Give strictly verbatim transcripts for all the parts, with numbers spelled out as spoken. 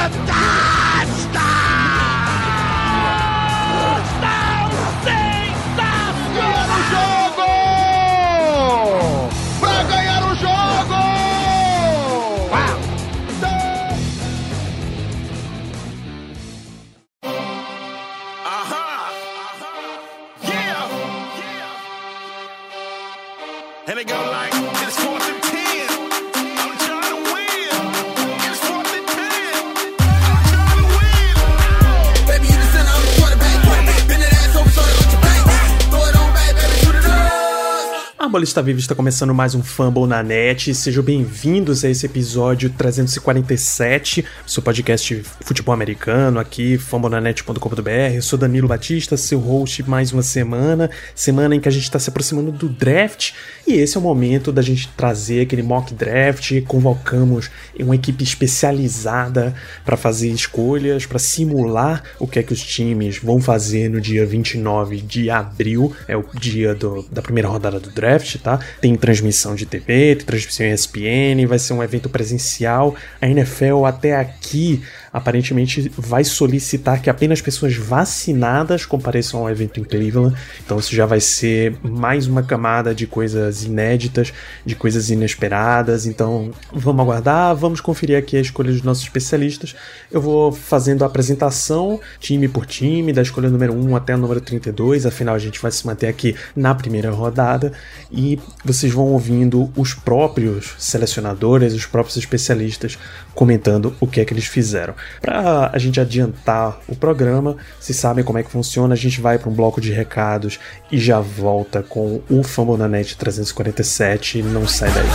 And they go like, it's fourth and ten. I'm trying to win. It's fourth and ten. I'm trying to win. Baby, you the center, I'm the quarterback. Bend that ass over, shoulder, let your bank. Throw it on back, baby, shoot it up. A Bola Está Viva está começando mais um Fumble na Net. Sejam bem-vindos a esse episódio trezentos e quarenta e sete, seu podcast de futebol americano, aqui, fumble na net ponto com ponto b r. Eu sou Danilo Batista, seu host mais uma semana, semana em que a gente está se aproximando do draft, e esse é o momento da gente trazer aquele mock draft. Convocamos uma equipe especializada para fazer escolhas, para simular o que é que os times vão fazer no dia vinte e nove de abril, é o dia do, da primeira rodada do draft. Tá? Tem transmissão de T V, tem transmissão em E S P N, vai ser um evento presencial. A N F L até aqui aparentemente vai solicitar que apenas pessoas vacinadas compareçam ao evento em Cleveland, então isso já vai ser mais uma camada de coisas inéditas, de coisas inesperadas. Então vamos aguardar, vamos conferir aqui a escolha dos nossos especialistas. Eu vou fazendo a apresentação time por time, da escolha número um até a número trinta e dois, afinal a gente vai se manter aqui na primeira rodada, e vocês vão ouvindo os próprios selecionadores, os próprios especialistas comentando o que é que eles fizeram. Para a gente adiantar o programa, vocês sabem como é que funciona, a gente vai para um bloco de recados e já volta com o Fumble na Net trezentos e quarenta e sete, não sai daí.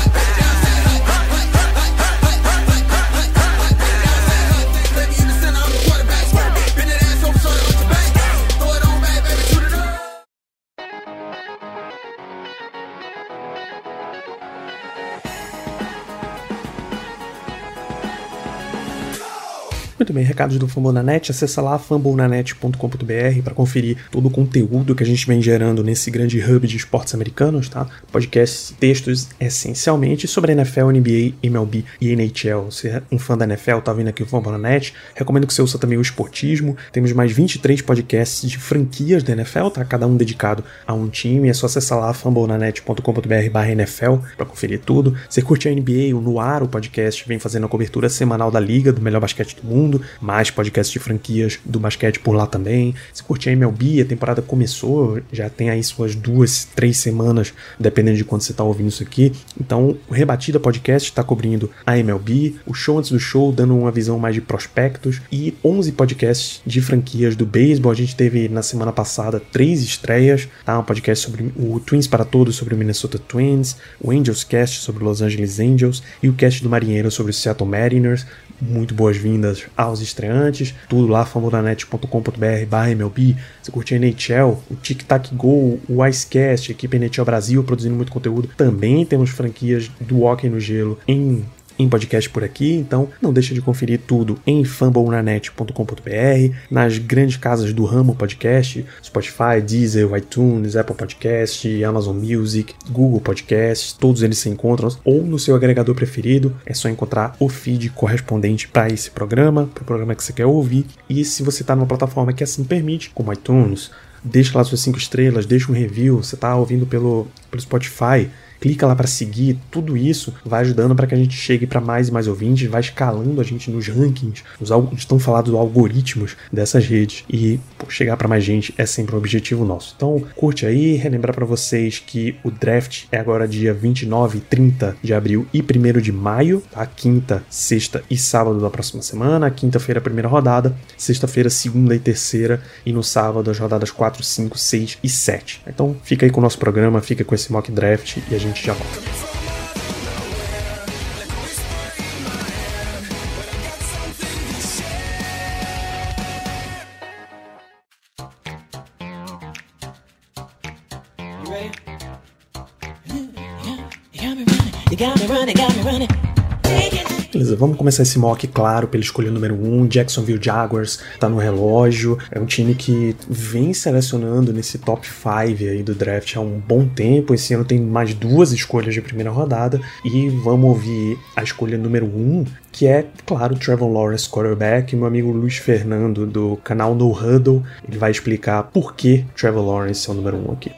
Muito bem, recados do Fumble na Net, acessa lá fumble na net ponto com ponto b r para conferir todo o conteúdo que a gente vem gerando nesse grande hub de esportes americanos, tá? Podcasts, textos essencialmente sobre N F L, N B A, M L B e N H L. Se é um fã da N F L, tá vindo aqui o Fumble na Net, recomendo que você ouça também o esportismo. Temos mais vinte e três podcasts de franquias da N F L, tá? Cada um dedicado a um time, é só acessar lá fumble na net ponto com ponto b r barra N F L para conferir tudo. Você curte a N B A, o No Ar, o podcast vem fazendo a cobertura semanal da liga, do melhor basquete do mundo, mais podcasts de franquias do basquete por lá também. Se curte a M L B, a temporada começou, já tem aí suas duas, três semanas, dependendo de quando você está ouvindo isso aqui. Então, o Rebatida Podcast está cobrindo a M L B, o Show Antes do Show, dando uma visão mais de prospectos, e onze podcasts de franquias do beisebol. A gente teve na semana passada três estreias, tá? Um podcast sobre o Twins para Todos, sobre o Minnesota Twins, o Angels Cast sobre o Los Angeles Angels e o Cast do Marinheiro sobre o Seattle Mariners. Muito boas-vindas aos estreantes, tudo lá, fumble na net ponto com ponto b r barra M L B. Se curtir a N H L, o Tic Tac Go, o Icecast, a equipe N H L Brasil produzindo muito conteúdo. Também temos franquias do hóquei no gelo em em podcast por aqui, então não deixa de conferir tudo em fumble na net ponto com ponto b r, nas grandes casas do ramo podcast, Spotify, Deezer, iTunes, Apple Podcast, Amazon Music, Google Podcast, todos eles se encontram, ou no seu agregador preferido, é só encontrar o feed correspondente para esse programa, para o programa que você quer ouvir. E se você está numa plataforma que assim permite, como iTunes, deixa lá suas cinco estrelas, deixa um review. Você está ouvindo pelo, pelo Spotify, clica lá para seguir. Tudo isso vai ajudando para que a gente chegue para mais e mais ouvintes, vai escalando a gente nos rankings, os tão falados algoritmos dessas redes, e pô, chegar para mais gente é sempre um objetivo nosso. Então curte aí, relembrar para vocês que o draft é agora dia vinte e nove, trinta de abril e primeiro de maio, tá? Quinta, sexta e sábado da próxima semana. Quinta-feira a primeira rodada, sexta-feira segunda e terceira, e no sábado as rodadas quatro, cinco, seis e sete. Então fica aí com o nosso programa, fica com esse mock draft e a gente A gente já volta. Beleza, vamos começar esse mock, claro, pela escolha número um, Jacksonville Jaguars, tá no relógio, é um time que vem selecionando nesse top cinco aí do draft há um bom tempo, esse ano tem mais duas escolhas de primeira rodada, e vamos ouvir a escolha número um, que é, claro, Trevor Lawrence, quarterback. Meu amigo Luiz Fernando, do canal No Huddle, ele vai explicar por que Trevor Lawrence é o número um aqui.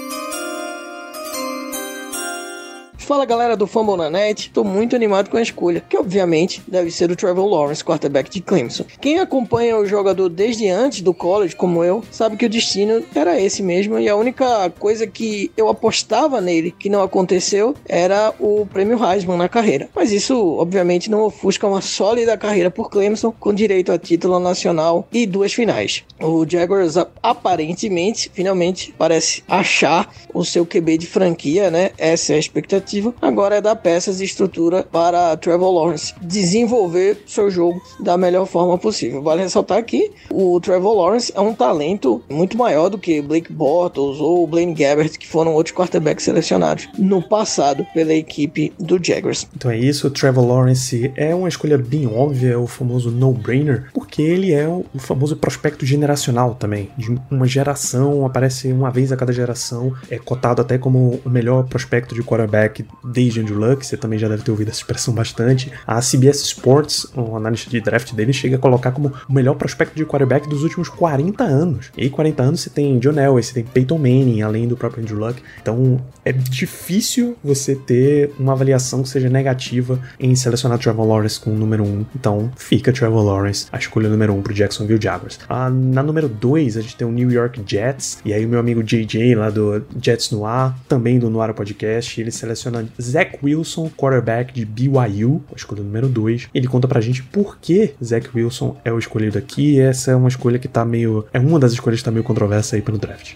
Fala galera do Fumble na Net, tô muito animado com a escolha, que obviamente deve ser o Trevor Lawrence, quarterback de Clemson. Quem acompanha o jogador desde antes do college, como eu, sabe que o destino era esse mesmo, e a única coisa que eu apostava nele, que não aconteceu, era o prêmio Heisman na carreira. Mas isso, obviamente, não ofusca uma sólida carreira por Clemson, com direito a título nacional e duas finais. O Jaguars, aparentemente, finalmente, parece achar o seu Q B de franquia, né? Essa é a expectativa. Agora é dar peças e estrutura para Trevor Lawrence desenvolver seu jogo da melhor forma possível. Vale ressaltar que o Trevor Lawrence é um talento muito maior do que Blake Bortles ou Blaine Gabbert, que foram outros quarterbacks selecionados no passado pela equipe do Jaguars. Então é isso, o Trevor Lawrence é uma escolha bem óbvia, é o famoso no-brainer, porque ele é o famoso prospecto generacional também, de uma geração, aparece uma vez a cada geração, é cotado até como o melhor prospecto de quarterback desde Andrew Luck, você também já deve ter ouvido essa expressão bastante. A C B S Sports, o analista de draft dele, chega a colocar como o melhor prospecto de quarterback dos últimos quarenta anos. E aí, quarenta anos, você tem John Elway, você tem Peyton Manning, além do próprio Andrew Luck. Então, é difícil você ter uma avaliação que seja negativa em selecionar Trevor Lawrence com o número um. Então, fica Trevor Lawrence, a escolha número um pro Jacksonville Jaguars. Ah, na número dois, a gente tem o New York Jets, e aí o meu amigo J J, lá do Jets no Ar, também do No Ar Podcast, ele seleciona Zach Wilson, quarterback de B Y U, a escolha número dois. Ele conta pra gente por que Zach Wilson é o escolhido aqui, e essa é uma escolha que tá meio... é uma das escolhas que tá meio controversa aí pelo draft.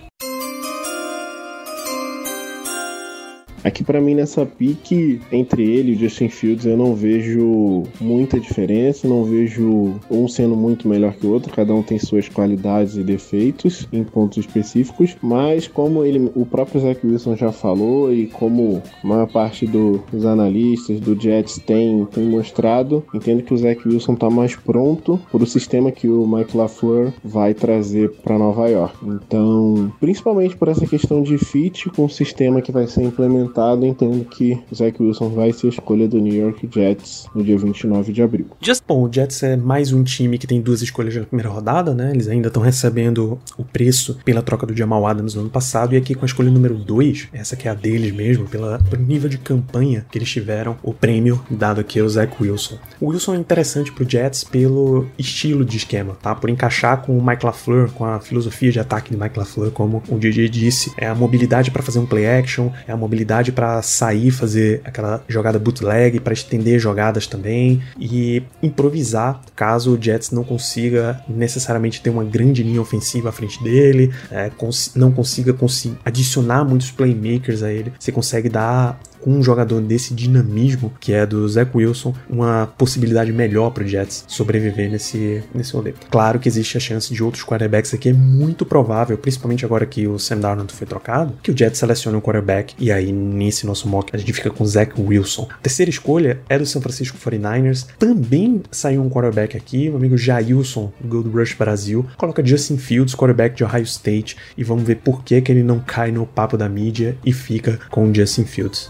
Aqui pra mim nessa pique entre ele e o Justin Fields eu não vejo muita diferença, não vejo um sendo muito melhor que o outro, cada um tem suas qualidades e defeitos em pontos específicos, mas como ele, o próprio Zach Wilson já falou e como a maior parte do, dos analistas do Jets tem, tem mostrado, entendo que o Zach Wilson tá mais pronto para o sistema que o Mike LaFleur vai trazer para Nova York. Então, principalmente por essa questão de fit com o sistema que vai ser implementado, entendo que o Zach Wilson vai ser a escolha do New York Jets no dia vinte e nove de abril. Just, bom, o Jets é mais um time que tem duas escolhas na primeira rodada, né? Eles ainda estão recebendo o preço pela troca do Jamal Adams no ano passado, e aqui com a escolha número dois, essa que é a deles mesmo, pela, pelo nível de campanha que eles tiveram, o prêmio dado aqui ao Zach Wilson. O Wilson é interessante pro Jets pelo estilo de esquema, tá? Por encaixar com o Mike LaFleur, com a filosofia de ataque de Mike LaFleur, como o D J disse, é a mobilidade para fazer um play action, é a mobilidade para sair, fazer aquela jogada bootleg, para estender jogadas também e improvisar caso o Jets não consiga necessariamente ter uma grande linha ofensiva à frente dele, é, cons- não consiga cons- adicionar muitos playmakers a ele. Você consegue dar com um jogador desse dinamismo que é do Zach Wilson uma possibilidade melhor para o Jets sobreviver nesse, nesse rolê. Claro que existe a chance de outros quarterbacks aqui, é muito provável, principalmente agora que o Sam Darnold foi trocado, que o Jets selecione um quarterback, e aí nesse nosso mock a gente fica com Zach Wilson. A terceira escolha é do San Francisco forty-niners, também saiu um quarterback aqui, meu amigo Jailson, do Gold Rush Brasil, coloca Justin Fields, quarterback de Ohio State, e vamos ver por que, que ele não cai no papo da mídia e fica com o Justin Fields.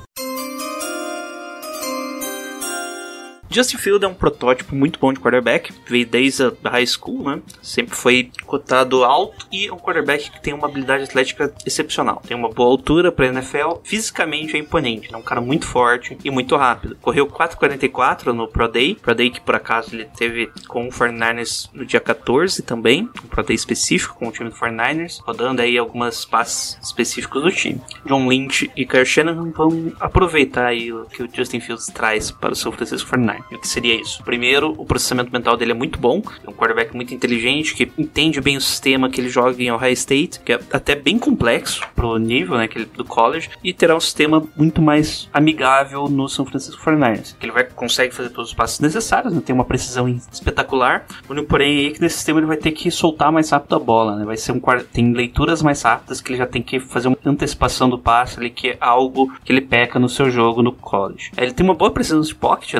Justin Fields é um protótipo muito bom de quarterback, veio desde a high school, né? Sempre foi cotado alto e é um quarterback que tem uma habilidade atlética excepcional. Tem uma boa altura para N F L, fisicamente é imponente, é um cara muito forte e muito rápido. Correu quatro quarenta e quatro no Pro Day, Pro Day que por acaso ele teve com o forty-niners no dia catorze também, um Pro Day específico com o time do forty-niners, rodando aí algumas passes específicos do time. John Lynch e Kyle Shanahan vão aproveitar aí o que o Justin Fields traz para o San Francisco forty-niners. O que seria isso? Primeiro, o processamento mental dele é muito bom, é um quarterback muito inteligente, que entende bem o sistema que ele joga em Ohio State, que é até bem complexo pro nível, né, que ele, do college, e terá um sistema muito mais amigável no San Francisco forty-niners, que ele vai, consegue fazer todos os passos necessários, né, tem uma precisão espetacular, porém aí que nesse sistema ele vai ter que soltar mais rápido a bola, né, vai ser um tem leituras mais rápidas, que ele já tem que fazer uma antecipação do passe ali, que é algo que ele peca no seu jogo no college. Ele tem uma boa presença de pocket, né, ele consegue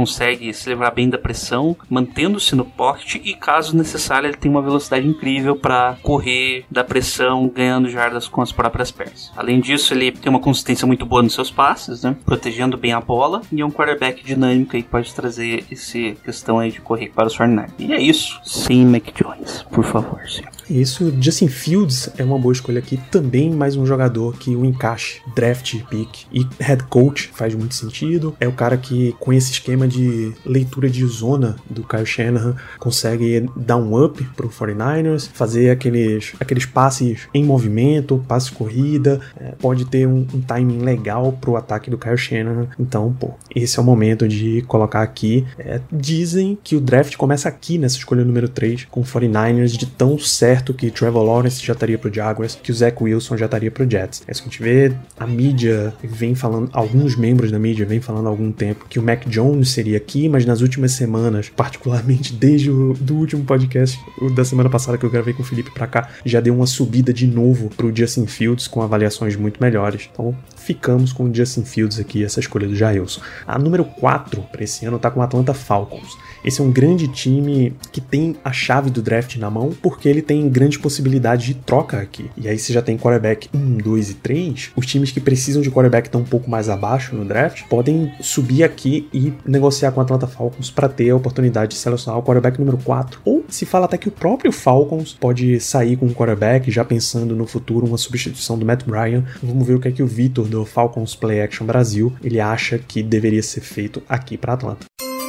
consegue se livrar bem da pressão, mantendo-se no pocket e, caso necessário, ele tem uma velocidade incrível para correr da pressão, ganhando jardas com as próprias pernas. Além disso, ele tem uma consistência muito boa nos seus passes, né? Protegendo bem a bola, e é um quarterback dinâmico aí que pode trazer essa questão aí de correr para os quarenta e nove. E é isso. Sem Mac Jones, por favor, senhor. Isso, Justin Fields é uma boa escolha aqui, também mais um jogador que o encaixe, draft, pick e head coach faz muito sentido. É o cara que, com esse esquema de leitura de zona do Kyle Shanahan, consegue dar um up pro quarenta e nove ers, fazer aqueles, aqueles passes em movimento, passe corrida, é, pode ter um, um timing legal pro ataque do Kyle Shanahan. Então, pô, esse é o momento de colocar aqui. É, dizem que o draft começa aqui nessa escolha número três, com o quarenta e nove ers, de tão certo que Trevor Lawrence já estaria pro Jaguars, que o Zach Wilson já estaria pro Jets. É isso que a gente vê. A mídia vem falando, alguns membros da mídia vem falando há algum tempo que o Mac Jones seria aqui, mas nas últimas semanas, particularmente desde o do último podcast o da semana passada que eu gravei com o Felipe pra cá, já deu uma subida de novo pro Justin Fields com avaliações muito melhores. Então ficamos com o Justin Fields aqui, essa escolha do Jailson. A número quatro para esse ano tá com o Atlanta Falcons. Esse é um grande time que tem a chave do draft na mão, porque ele tem grande possibilidade de troca aqui. E aí você já tem quarterback um, dois e três. Os times que precisam de quarterback estão um pouco mais abaixo no draft, podem subir aqui e negociar com o Atlanta Falcons para ter a oportunidade de selecionar o quarterback número quatro. Ou se fala até que o próprio Falcons pode sair com um quarterback, já pensando no futuro, uma substituição do Matt Ryan. Vamos ver o que é que o Vitor do Falcons Play Action Brasil, ele acha que deveria ser feito aqui para Atlanta.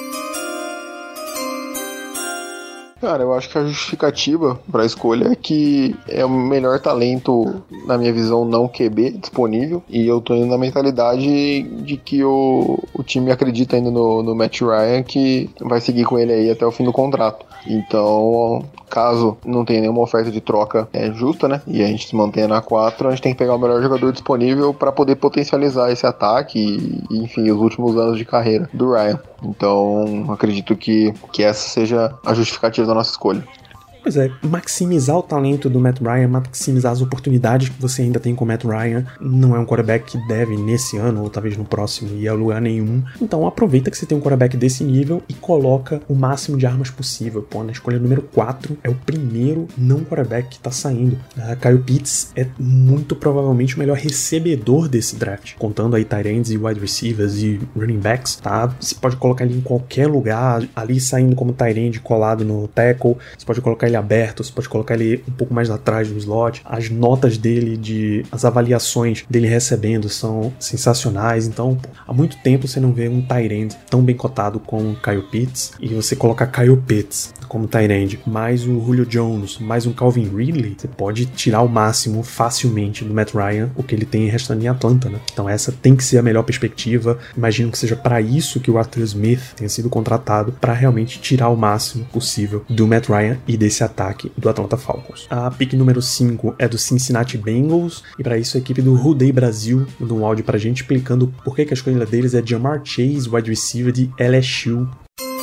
Cara, eu acho que a justificativa para a escolha é que é o melhor talento, na minha visão, não Q B disponível, e eu tô indo na mentalidade de que o, o time acredita ainda no, no Matt Ryan, que vai seguir com ele aí até o fim do contrato. Então, caso não tenha nenhuma oferta de troca é, justa, né, e a gente se mantenha na quatro, a gente tem que pegar o melhor jogador disponível para poder potencializar esse ataque e, e, enfim, os últimos anos de carreira do Ryan. Então, acredito que, que essa seja a justificativa da nossa escolha. Pois é, maximizar o talento do Matt Ryan, maximizar as oportunidades que você ainda tem com o Matt Ryan, não é um quarterback que deve nesse ano, ou talvez no próximo, ir a lugar nenhum. Então aproveita que você tem um quarterback desse nível e coloca o máximo de armas possível. Pô, na escolha número quatro é o primeiro não quarterback que tá saindo. Uh, Kyle Pitts é muito provavelmente o melhor recebedor desse draft, contando aí tight ends e wide receivers e running backs, tá? Você pode colocar ele em qualquer lugar, ali saindo como tight end colado no tackle, você pode colocar ele aberto, você pode colocar ele um pouco mais atrás do slot. As notas dele, de as avaliações dele recebendo são sensacionais. Então, pô, há muito tempo você não vê um tight end tão bem cotado como Kyle Pitts, e você coloca Kyle Pitts como tight end, mais o Julio Jones, mais um Calvin Ridley, você pode tirar o máximo facilmente do Matt Ryan, o que ele tem restando em Atlanta, né? Então essa tem que ser a melhor perspectiva. Imagino que seja para isso que o Arthur Smith tenha sido contratado, para realmente tirar o máximo possível do Matt Ryan e desse ataque do Atlanta Falcons. A pick número cinco é do Cincinnati Bengals, e para isso a equipe do Rudei Brasil mandou um áudio pra gente explicando por que, que a escolha deles é Ja'Marr Chase, wide receiver de L S U.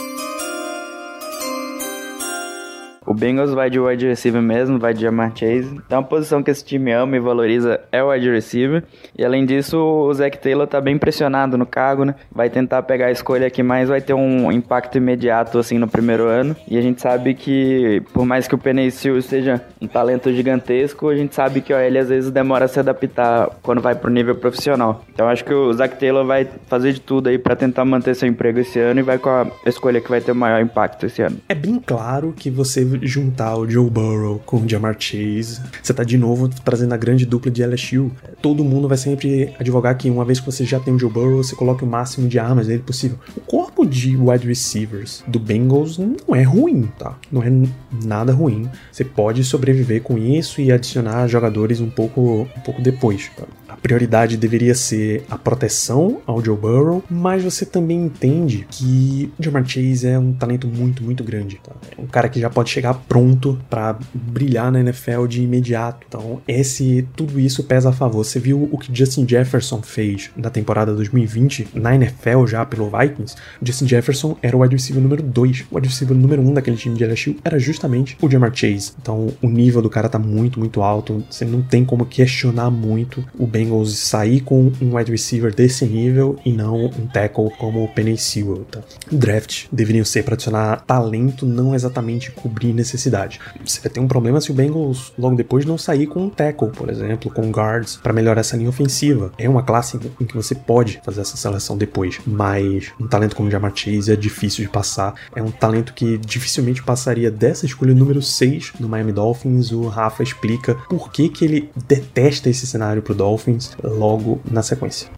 O Bengals vai de wide receiver mesmo, vai de Ja'Marr Chase. Então a posição que esse time ama e valoriza é o wide receiver. E além disso, o Zac Taylor tá bem pressionado no cargo, né? Vai tentar pegar a escolha que mais vai ter um impacto imediato, assim, no primeiro ano. E a gente sabe que, por mais que o Penei Sewell seja um talento gigantesco, a gente sabe que ó, ele às vezes demora a se adaptar quando vai pro nível profissional. Então acho que o Zac Taylor vai fazer de tudo aí pra tentar manter seu emprego esse ano e vai com a escolha que vai ter o maior impacto esse ano. É bem claro que você juntar o Joe Burrow com o Ja'Marr Chase, você tá de novo trazendo a grande dupla de L S U. Todo mundo vai sempre advogar que uma vez que você já tem o Joe Burrow, você coloque o máximo de armas dele possível. O corpo de wide receivers do Bengals não é ruim, tá? Não é nada ruim. Você pode sobreviver com isso e adicionar jogadores um pouco, um pouco depois, tá? A prioridade deveria ser a proteção ao Joe Burrow, mas você também entende que o Ja'Marr Chase é um talento muito, muito grande, tá? É um cara que já pode chegar chegar pronto pra brilhar na N F L de imediato. Então, esse, tudo isso pesa a favor. Você viu o que Justin Jefferson fez na temporada dois mil e vinte na N F L já pelo Vikings? Justin Jefferson era o wide receiver número dois. O wide receiver número um daquele time de L S U era justamente o Ja'Marr Chase. Então, o nível do cara tá muito, muito alto. Você não tem como questionar muito o Bengals sair com um wide receiver desse nível e não um tackle como o Penei Sewell, tá? Draft deveriam ser para adicionar talento, não exatamente cobrir necessidade. Você vai ter um problema se o Bengals logo depois não sair com um tackle, por exemplo, com guards, para melhorar essa linha ofensiva. É uma classe em que você pode fazer essa seleção depois, mas um talento como o Ja'Marr Chase é difícil de passar. É um talento que dificilmente passaria dessa escolha número seis no Miami Dolphins. O Rafa explica por que que ele detesta esse cenário pro Dolphins logo na sequência.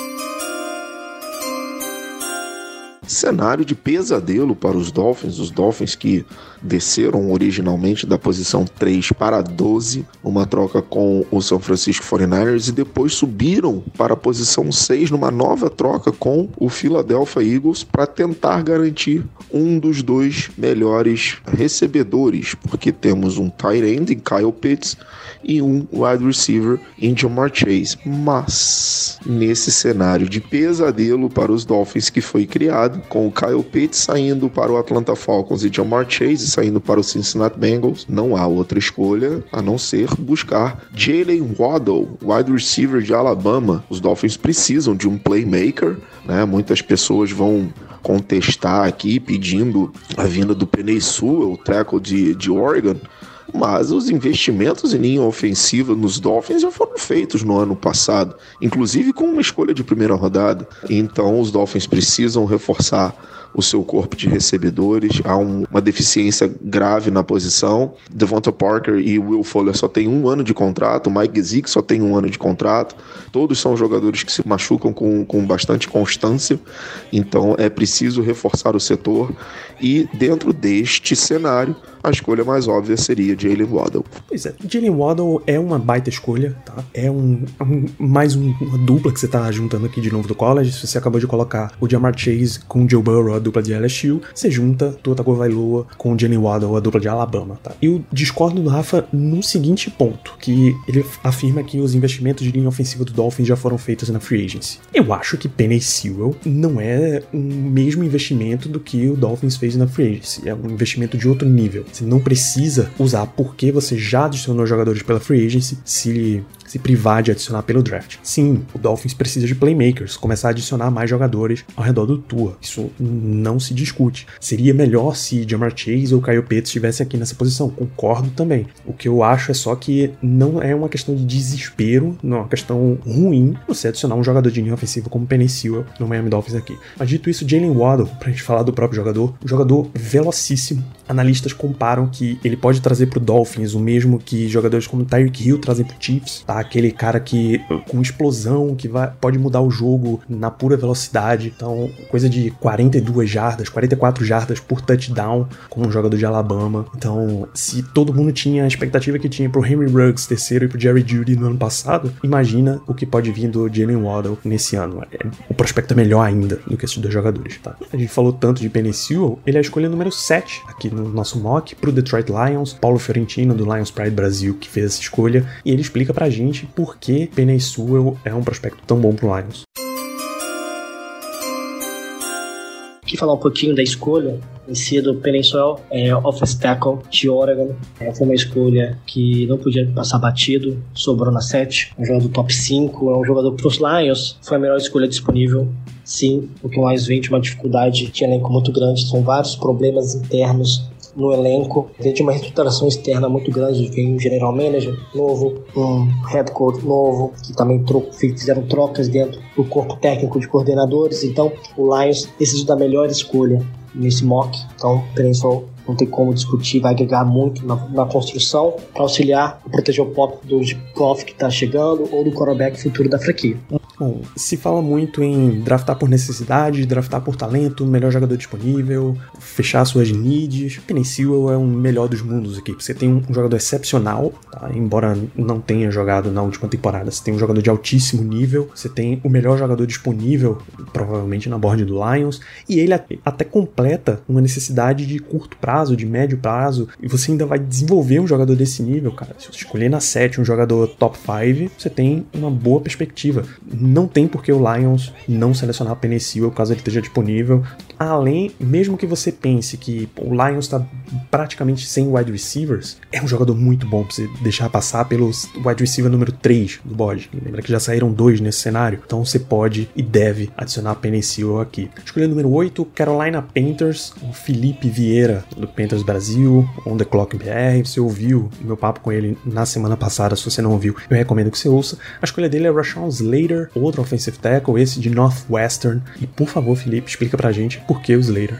Cenário de pesadelo para os Dolphins, os Dolphins que desceram originalmente da posição três para doze, uma troca com o San Francisco forty-niners, e depois subiram para a posição seis numa nova troca com o Philadelphia Eagles para tentar garantir um dos dois melhores recebedores, porque temos um tight end em Kyle Pitts e um wide receiver em Ja'Marr Chase. Mas nesse cenário de pesadelo para os Dolphins que foi criado, com o Kyle Pitts saindo para o Atlanta Falcons e Ja'Marr Chase saindo para o Cincinnati Bengals, não há outra escolha a não ser buscar Jalen Waddle, wide receiver de Alabama. Os Dolphins precisam de um playmaker, né? Muitas pessoas vão contestar aqui pedindo a vinda do Penei Sewell, o tackle de, de Oregon, mas os investimentos em linha ofensiva nos Dolphins já foram feitos no ano passado, inclusive com uma escolha de primeira rodada. Então os Dolphins precisam reforçar o seu corpo de recebedores. Há um, uma deficiência grave na posição. Devonta Parker e Will Fuller só têm um ano de contrato, Mike Gesicki só tem um ano de contrato. Todos são jogadores que se machucam com, com bastante constância, então é preciso reforçar o setor, e dentro deste cenário a escolha mais óbvia seria Jalen Waddle. Pois é, Jalen Waddle é uma baita escolha, tá? É um, um mais um, uma dupla que você tá juntando aqui de novo do college. Se você acabou de colocar o Ja'Marr Chase com o Joe Burrow, a dupla de L S U, você junta Tua Tagovailoa com o Jalen Waddle, a dupla de Alabama, tá? Eu discordo do Rafa no seguinte ponto, que ele afirma que os investimentos de linha ofensiva do Dolphins já foram feitos na free agency. Eu acho que Penei Sewell não é o mesmo investimento do que o Dolphins fez na free agency. É um investimento de outro nível. Você não precisa usar porque você já adicionou jogadores pela free agency se, se privar de adicionar pelo draft. Sim, o Dolphins precisa de playmakers, começar a adicionar mais jogadores ao redor do Tua. Isso não se discute. Seria melhor se Ja'Marr Chase ou Kyle Pitts estivessem aqui nessa posição. Concordo também. O que eu acho é só que não é uma questão de desespero, não é uma questão ruim você adicionar um jogador de linha ofensiva como Penei Sewell no Miami Dolphins aqui. Mas dito isso, Jalen Waddle, pra gente falar do próprio jogador, um jogador velocíssimo. Analistas comparam que ele pode trazer pro Dolphins o mesmo que jogadores como Tyreek Hill trazem pro Chiefs, tá? Aquele cara que com explosão, que vai, pode mudar o jogo na pura velocidade. Então, coisa de quarenta e duas jardas, quarenta e quatro jardas por touchdown, como um jogador de Alabama. Então, se todo mundo tinha a expectativa que tinha pro Henry Ruggs terceiro e pro Jerry Jeudy no ano passado, imagina o que pode vir do Jalen Waddle nesse ano. O prospecto é melhor ainda do que esses dois jogadores, tá? A gente falou tanto de Penei Sewell, ele é a escolha número sete aqui no nosso mock pro Detroit Lions. Paulo Fiorentino, do Lions Pride Brasil, que fez essa escolha, e ele explica pra gente por que Penei Sewell é um prospecto tão bom pro Lions. Aqui falar um pouquinho da escolha em si do Penei Sewell, é offensive tackle de Oregon. É, foi uma escolha que não podia passar batido, sobrou na sete, um jogador top cinco, é um jogador para os Lions, foi a melhor escolha disponível. Sim, o que mais vem de uma dificuldade de elenco muito grande, são vários problemas internos no elenco, desde uma reestruturação externa muito grande, vem um general manager novo, um head coach novo, que também tro- fizeram trocas dentro do corpo técnico de coordenadores. Então o Lions decidiu da melhor escolha nesse mock. Então o Penei Sewell não tem como discutir, vai agregar muito na, na construção para auxiliar e proteger o pop do Goff que está chegando ou do quarterback futuro da franquia. Bom, se fala muito em draftar por necessidade, draftar por talento, melhor jogador disponível, fechar suas needs. Penei Sewell é o melhor dos mundos aqui. Você tem um jogador excepcional, tá? Embora não tenha jogado na última temporada. Você tem um jogador de altíssimo nível, você tem o melhor jogador disponível, provavelmente na board do Lions, e ele até completa uma necessidade de curto prazo, de médio prazo, e você ainda vai desenvolver um jogador desse nível, cara. Se você escolher na sete um jogador top cinco, você tem uma boa perspectiva. Não tem por que o Lions não selecionar o Penei Sewell caso ele esteja disponível. Além, mesmo que você pense que o Lions está praticamente sem wide receivers, é um jogador muito bom para você deixar passar pelo wide receiver número três do board. Lembra que já saíram dois nesse cenário? Então você pode e deve adicionar a Penei Sewell aqui. Escolha número oito, Carolina Panthers, o Felipe Vieira do Panthers Brasil, On The Clock B R. Você ouviu o meu papo com ele na semana passada, se você não ouviu, eu recomendo que você ouça. A escolha dele é Rashawn Slater, outro offensive tackle, esse de Northwestern. E por favor, Felipe, explica pra gente por que o Slater.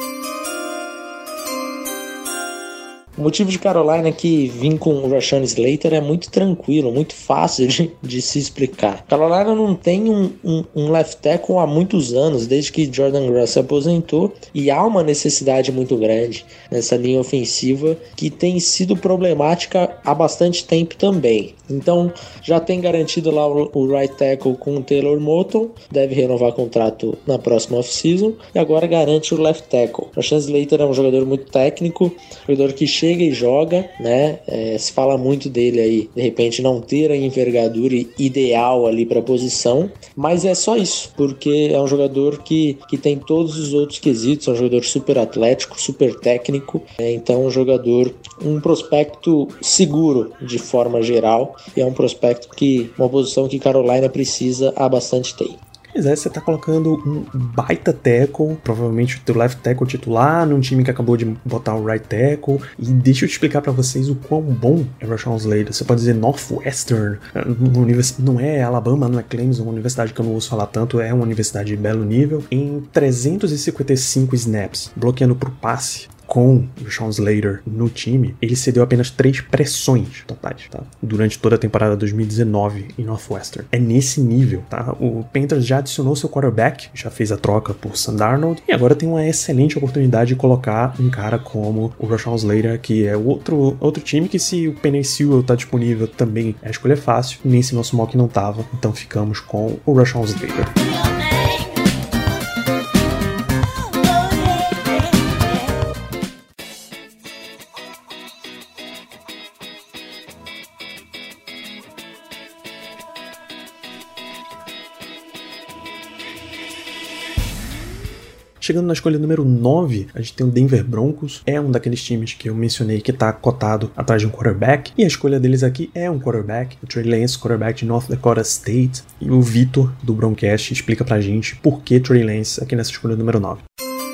O motivo de Carolina que vim com o Rashawn Slater é muito tranquilo, muito fácil de, de se explicar. Carolina não tem um, um, um left tackle há muitos anos, desde que Jordan Gruss se aposentou, e há uma necessidade muito grande nessa linha ofensiva que tem sido problemática há bastante tempo também. Então já tem garantido lá o, o right tackle com o Taylor Moton, deve renovar contrato na próxima off-season, e agora garante o left tackle. O Rashawn Slater é um jogador muito técnico, jogador que chega e joga, né? É, se fala muito dele aí, de repente não ter a envergadura ideal ali para a posição, mas é só isso, porque é um jogador que, que tem todos os outros quesitos, é um jogador super atlético, super técnico, é, então um jogador, um prospecto seguro de forma geral, e é um prospecto que, uma posição que Carolina precisa há bastante tempo. Pois é, você tá colocando um baita tackle, provavelmente o teu left tackle titular, num time que acabou de botar o right tackle, e deixa eu te explicar pra vocês o quão bom é Rashawn Slater. Você pode dizer Northwestern, não é Alabama, não é Clemson, uma universidade que eu não ouço falar tanto, é uma universidade de belo nível. Em trezentos e cinquenta e cinco snaps, bloqueando pro passe, com o Rashawn Slater no time, ele cedeu apenas três pressões totais, tá? Durante toda a temporada dois mil e dezenove em Northwestern. É nesse nível, tá? O Panthers já adicionou seu quarterback, já fez a troca por Sam Darnold, e agora tem uma excelente oportunidade de colocar um cara como o Rashawn Slater, que é outro, outro time que, se o Penei Sewell tá disponível, também a escolha é fácil. Nesse nosso mock não tava, então ficamos com o Rashawn Slater. Chegando na escolha número nove, a gente tem o Denver Broncos. É um daqueles times que eu mencionei que está cotado atrás de um quarterback. E a escolha deles aqui é um quarterback, o Trey Lance, quarterback de North Dakota State. E o Vitor, do Broncast, explica pra gente por que Trey Lance aqui nessa escolha número nove.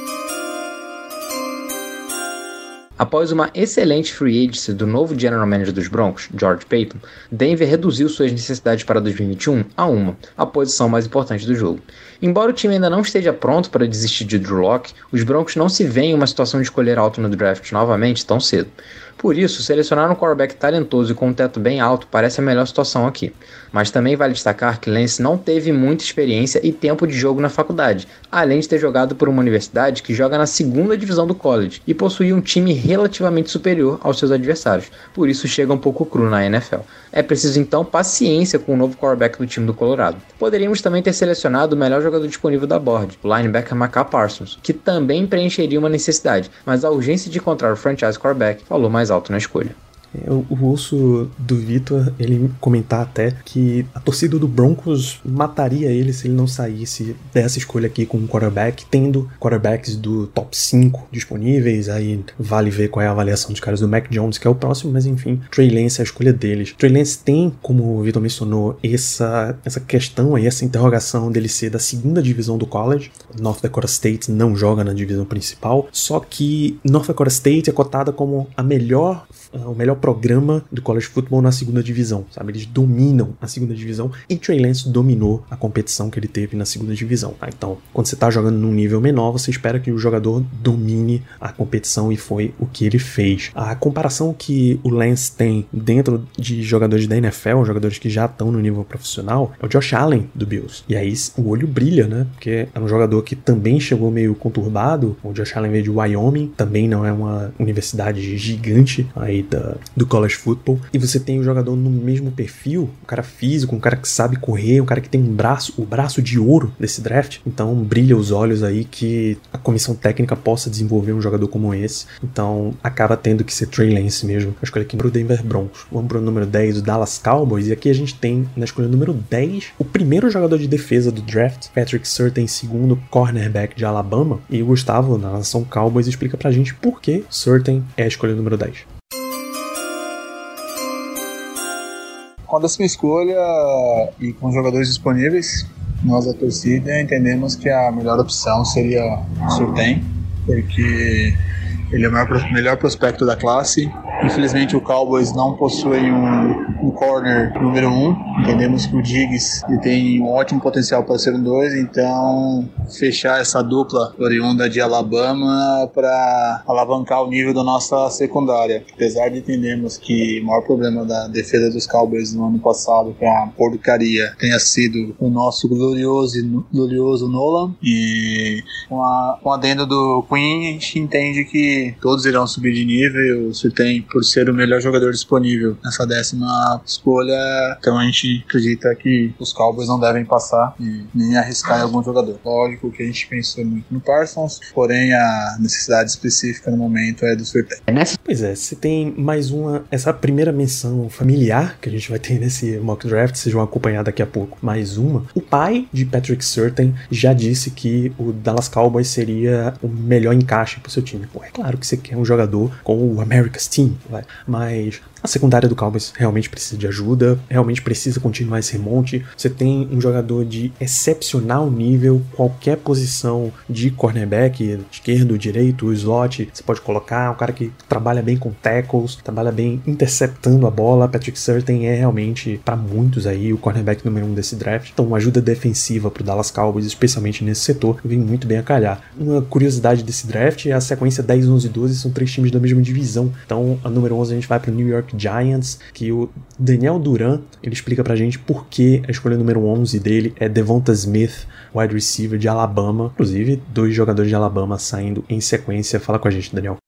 Após uma excelente free agency do novo general manager dos Broncos, George Paton, Denver reduziu suas necessidades para dois mil e vinte e um a uma, a posição mais importante do jogo. Embora o time ainda não esteja pronto para desistir de Drew Lock, os Broncos não se veem em uma situação de escolher alto no draft novamente tão cedo. Por isso, selecionar um quarterback talentoso e com um teto bem alto parece a melhor situação aqui. Mas também vale destacar que Lance não teve muita experiência e tempo de jogo na faculdade, além de ter jogado por uma universidade que joga na segunda divisão do college e possui um time relativamente superior aos seus adversários, por isso chega um pouco cru na N F L. É preciso então paciência com o novo quarterback do time do Colorado. Poderíamos também ter selecionado o melhor jogador disponível da board, o linebacker Micah Parsons, que também preencheria uma necessidade, mas a urgência de encontrar o franchise quarterback falou mais alto na escolha. Eu ouço do Vitor ele comentar até que a torcida do Broncos mataria ele se ele não saísse dessa escolha aqui com um quarterback, tendo quarterbacks do top cinco disponíveis. Aí vale ver qual é a avaliação dos caras do Mac Jones, que é o próximo, mas enfim, Trey Lance é a escolha deles. Trey Lance tem, como o Vitor mencionou, essa, essa questão aí, essa interrogação dele ser da segunda divisão do college. North Dakota State não joga na divisão principal, só que North Dakota State é cotada como a melhor o melhor programa do college football na segunda divisão, sabe? Eles dominam a segunda divisão e Trey Lance dominou a competição que ele teve na segunda divisão. Tá? Então, quando você tá jogando num nível menor, você espera que o jogador domine a competição e foi o que ele fez. A comparação que o Lance tem dentro de jogadores da N F L, jogadores que já estão no nível profissional, é o Josh Allen do Bills. E aí o olho brilha, né? Porque é um jogador que também chegou meio conturbado. O Josh Allen veio de Wyoming, também não é uma universidade gigante aí da, do college football. E você tem um jogador no mesmo perfil, um cara físico, um cara que sabe correr, um cara que tem um braço, o braço de ouro desse draft. Então brilha os olhos aí que a comissão técnica possa desenvolver um jogador como esse. Então acaba tendo que ser Trey Lance mesmo. A escolha aqui pro Denver Broncos. Vamos pro número dez, o Dallas Cowboys. E aqui a gente tem na escolha número dez o primeiro jogador de defesa do draft, Patrick Surtain, segundo cornerback de Alabama. E o Gustavo, na nação Cowboys, explica pra gente por que Surtain é a escolha número dez. Com a décima escolha e com jogadores disponíveis, nós da torcida entendemos que a melhor opção seria o Surtain, porque ele é o maior, melhor prospecto da classe. Infelizmente o Cowboys não possui um, um corner número um. Entendemos que o Diggs ele tem um ótimo potencial para ser um dois, então fechar essa dupla oriunda de Alabama para alavancar o nível da nossa secundária. Apesar de entendermos que o maior problema da defesa dos Cowboys no ano passado, que a porcaria, tenha sido o nosso glorioso, glorioso Nolan, e com a, com a adenda do Queen, a gente entende que todos irão subir de nível. Você tem, por ser o melhor jogador disponível nessa décima escolha, então a gente acredita que os Cowboys não devem passar e nem arriscar em algum jogador. Lógico que a gente pensou muito no Parsons, porém a necessidade específica no momento é do Surtain. Pois é, você tem mais uma, essa primeira menção familiar que a gente vai ter nesse mock draft, vocês vão acompanhar daqui a pouco, mais uma. O pai de Patrick Surtain já disse que o Dallas Cowboys seria o melhor encaixe pro seu time. Pô, é claro que você quer um jogador com o America's Team, vai. Mas a secundária do Cowboys realmente precisa de ajuda, realmente precisa continuar esse remonte. Você tem um jogador de excepcional nível, qualquer posição de cornerback, esquerdo, direito, slot, você pode colocar, um cara que trabalha bem com tackles, trabalha bem interceptando a bola. Patrick Surtain é realmente, para muitos aí, o cornerback número um desse draft. Então, uma ajuda defensiva pro Dallas Cowboys, especialmente nesse setor, vem muito bem a calhar. Uma curiosidade desse draft é a sequência dez, onze e doze, são três times da mesma divisão. Então, a número onze a gente vai pro New York Giants, que o Daniel Duran, ele explica pra gente por que a escolha número onze dele é Devonta Smith, wide receiver de Alabama. Inclusive, dois jogadores de Alabama saindo em sequência. Fala com a gente, Daniel.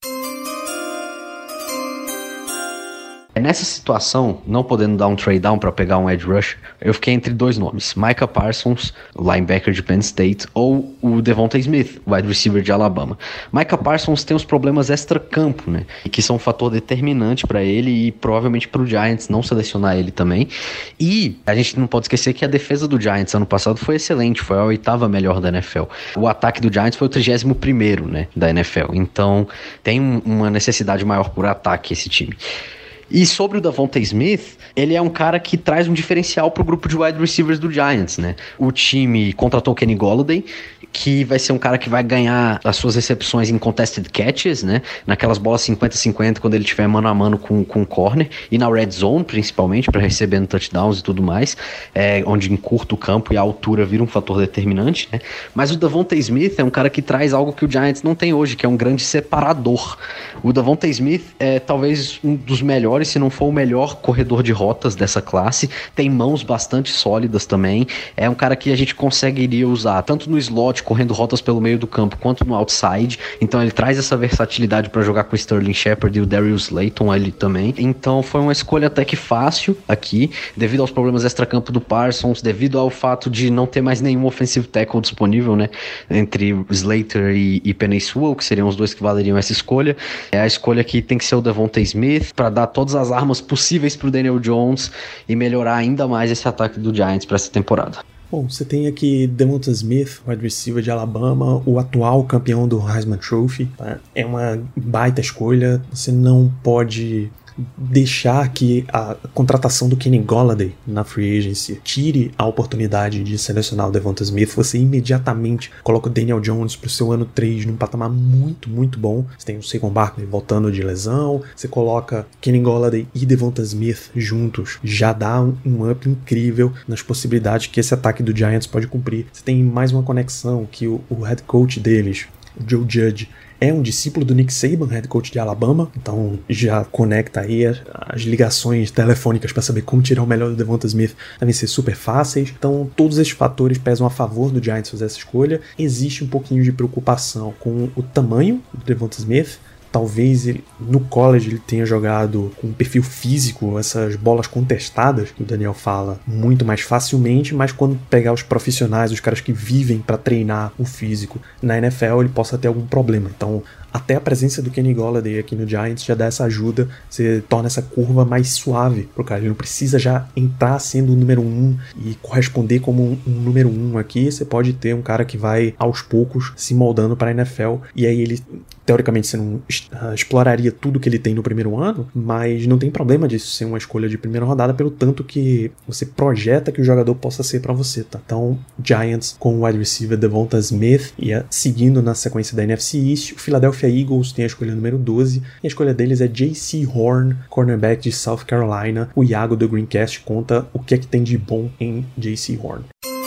Nessa situação, não podendo dar um trade down para pegar um edge rush, eu fiquei entre dois nomes: Micah Parsons, linebacker de Penn State, ou o Devonta Smith, wide receiver de Alabama. Micah Parsons tem os problemas extra-campo, né, que são um fator determinante para ele e provavelmente para o Giants não selecionar ele também. E a gente não pode esquecer que a defesa do Giants ano passado foi excelente, foi a oitava melhor da N F L. O ataque do Giants foi o trigésimo primeiro, né, da N F L. Então tem uma necessidade maior por ataque esse time. E sobre o Devonta Smith, ele é um cara que traz um diferencial pro grupo de wide receivers do Giants, né? O time contratou o Kenny Golladay, que vai ser um cara que vai ganhar as suas recepções em contested catches, né? Naquelas bolas cinquenta a cinquenta, quando ele tiver mano a mano com, com o corner, e na red zone, principalmente, para recebendo touchdowns e tudo mais, é, onde encurta o campo e a altura vira um fator determinante, né? Mas o Devonta Smith é um cara que traz algo que o Giants não tem hoje, que é um grande separador. O Devonta Smith é talvez um dos melhores, se não for o melhor corredor de rotas dessa classe, tem mãos bastante sólidas também, é um cara que a gente conseguiria usar tanto no slot, correndo rotas pelo meio do campo, quanto no outside, então ele traz essa versatilidade para jogar com o Sterling Shepard e o Darius Slayton ali também. Então foi uma escolha até que fácil aqui, devido aos problemas extracampo do Parsons, devido ao fato de não ter mais nenhum offensive tackle disponível, né, entre Slater e, e Penei Sewell, que seriam os dois que valeriam essa escolha. É a escolha que tem que ser o Devonta Smith, para dar todas as armas possíveis pro Daniel Jones e melhorar ainda mais esse ataque do Giants para essa temporada. Bom, você tem aqui Devonta Smith, wide receiver de Alabama, o atual campeão do Heisman Trophy, tá? É uma baita escolha, você não pode deixar que a contratação do Kenny Golladay na free agency tire a oportunidade de selecionar o Devonta Smith, você imediatamente coloca o Daniel Jones pro seu ano três num patamar muito, muito bom. Você tem o Saquon Barkley voltando de lesão, você coloca Kenny Golladay e Devonta Smith juntos, já dá um, um up incrível nas possibilidades que esse ataque do Giants pode cumprir. Você tem mais uma conexão que o, o head coach deles, o Joe Judge, é um discípulo do Nick Saban, head coach de Alabama, então já conecta aí as, as ligações telefônicas para saber como tirar o melhor do Devonta Smith, devem ser super fáceis. Então todos esses fatores pesam a favor do Giants fazer essa escolha. Existe um pouquinho de preocupação com o tamanho do Devonta Smith. Talvez ele, no college ele tenha jogado com um perfil físico, essas bolas contestadas que o Daniel fala, muito mais facilmente, mas quando pegar os profissionais, os caras que vivem para treinar o físico na N F L, ele possa ter algum problema. Então até a presença do Kenny Golladay aqui no Giants já dá essa ajuda, você torna essa curva mais suave pro cara, ele não precisa já entrar sendo o número um e corresponder como um, um número um aqui. Você pode ter um cara que vai aos poucos se moldando para a N F L, e aí ele teoricamente você não uh, exploraria tudo que ele tem no primeiro ano, mas não tem problema disso ser uma escolha de primeira rodada pelo tanto que você projeta que o jogador possa ser para você, tá? Então, Giants com o wide receiver Devonta Smith, e uh, seguindo na sequência da N F C East, o Philadelphia Eagles tem a escolha número doze, e a escolha deles é J C Horn, cornerback de South Carolina. O Iago do Greencast conta o que é que tem de bom em J C Horn.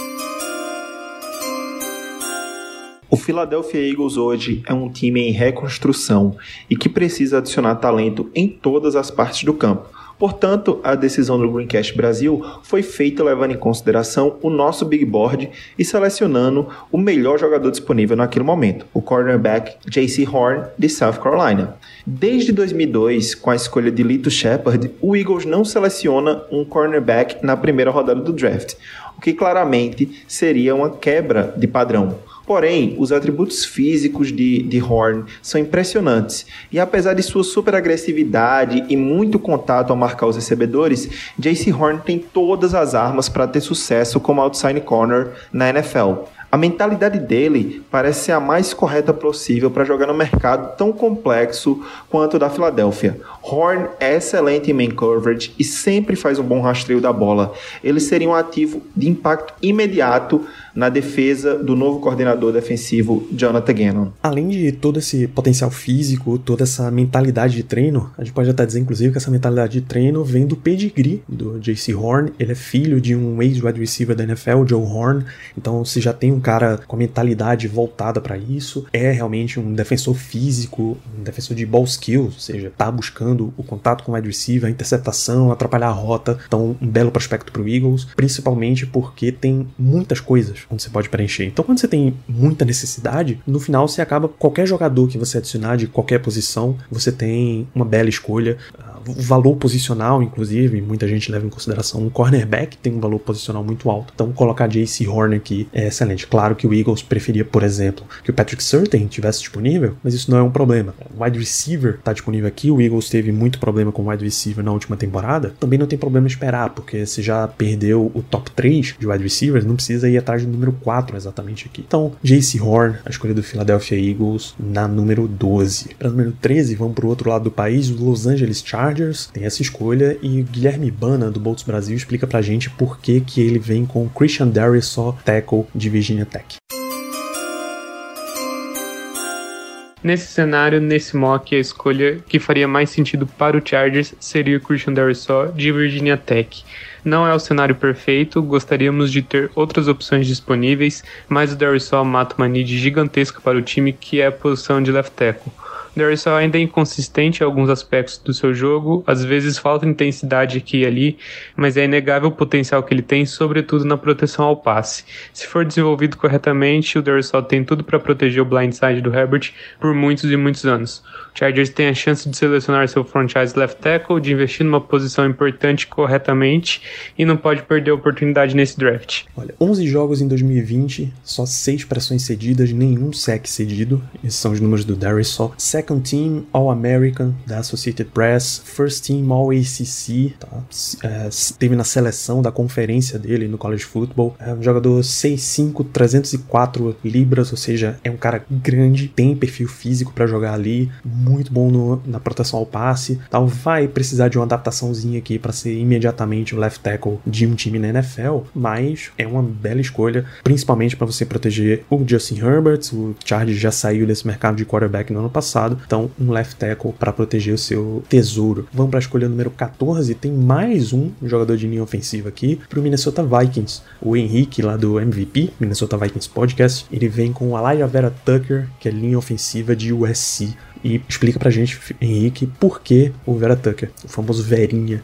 O Philadelphia Eagles hoje é um time em reconstrução e que precisa adicionar talento em todas as partes do campo. Portanto, a decisão do Greencast Brasil foi feita levando em consideração o nosso Big Board e selecionando o melhor jogador disponível naquele momento, o cornerback J C Horn de South Carolina. Desde dois mil e dois, com a escolha de Lito Shepard, o Eagles não seleciona um cornerback na primeira rodada do draft, o que claramente seria uma quebra de padrão. Porém, os atributos físicos de, de Horn são impressionantes, e apesar de sua super agressividade e muito contato ao marcar os recebedores, J C Horn tem todas as armas para ter sucesso como outside corner na N F L. A mentalidade dele parece ser a mais correta possível para jogar no mercado tão complexo quanto o da Filadélfia. Horn é excelente em man coverage e sempre faz um bom rastreio da bola. Ele seria um ativo de impacto imediato na defesa do novo coordenador defensivo Jonathan Gannon. Além de todo esse potencial físico, toda essa mentalidade de treino, a gente pode até dizer inclusive que essa mentalidade de treino vem do pedigree do J C Horn. Ele é filho de um ex-wide receiver da N F L, Joe Horn, então se já tem um cara com a mentalidade voltada para isso, é realmente um defensor físico, um defensor de ball skills, ou seja, tá buscando o contato com o wide receiver, a interceptação, atrapalhar a rota. Então um belo prospecto pro Eagles, principalmente porque tem muitas coisas onde você pode preencher. Então quando você tem muita necessidade, no final você acaba, qualquer jogador que você adicionar de qualquer posição, você tem uma bela escolha. O valor posicional, inclusive, muita gente leva em consideração um cornerback, tem um valor posicional muito alto. Então colocar J C Horn aqui é excelente. Claro que o Eagles preferia, por exemplo, que o Patrick Surtain tivesse disponível, mas isso não é um problema. O wide receiver está disponível aqui, o Eagles teve muito problema com o wide receiver na última temporada, também não tem problema esperar, porque se já perdeu o top três de wide receivers, não precisa ir atrás do número quatro exatamente aqui. Então, J C Horn, a escolha do Philadelphia Eagles na número doze. Para número treze, vamos para o outro lado do país, o Los Angeles Chargers tem essa escolha, e o Guilherme Bana do Bolts Brasil explica pra gente por que que ele vem com Christian Darrisaw, tackle de Virginia Tech. Nesse cenário, nesse mock, a escolha que faria mais sentido para o Chargers seria o Christian Darrisaw de Virginia Tech. Não é o cenário perfeito, gostaríamos de ter outras opções disponíveis, mas o Darrisaw mata uma need gigantesca para o time, que é a posição de left tackle. Darrisaw ainda é inconsistente em alguns aspectos do seu jogo, às vezes falta intensidade aqui e ali, mas é inegável o potencial que ele tem, sobretudo na proteção ao passe. Se for desenvolvido corretamente, o Darrisaw tem tudo para proteger o blindside do Herbert por muitos e muitos anos. O Chargers tem a chance de selecionar seu franchise left tackle, de investir numa posição importante corretamente, e não pode perder a oportunidade nesse draft. Olha, onze jogos em dois mil e vinte, só seis pressões cedidas, nenhum sack cedido. Esses são os números do Darrisaw. Sack Second Team All-American da Associated Press, First Team All-A C C, tá? É, teve na seleção da conferência dele no College Football. É um jogador seis cinco, trezentos e quatro libras, ou seja, é um cara grande, tem perfil físico para jogar ali, muito bom no, na proteção ao passe, tal. Vai precisar de uma adaptaçãozinha aqui para ser imediatamente o left tackle de um time na N F L, mas é uma bela escolha, principalmente para você proteger o Justin Herbert. O Chargers já saiu desse mercado de quarterback no ano passado, então um left tackle para proteger o seu tesouro. Vamos para a escolha número catorze, tem mais um jogador de linha ofensiva aqui para o Minnesota Vikings, o Henrique lá do M V P, Minnesota Vikings Podcast. Ele vem com o Alijah Vera-Tucker, que é linha ofensiva de U S C, e explica pra gente, Henrique, por que o Vera-Tucker, o famoso Verinha.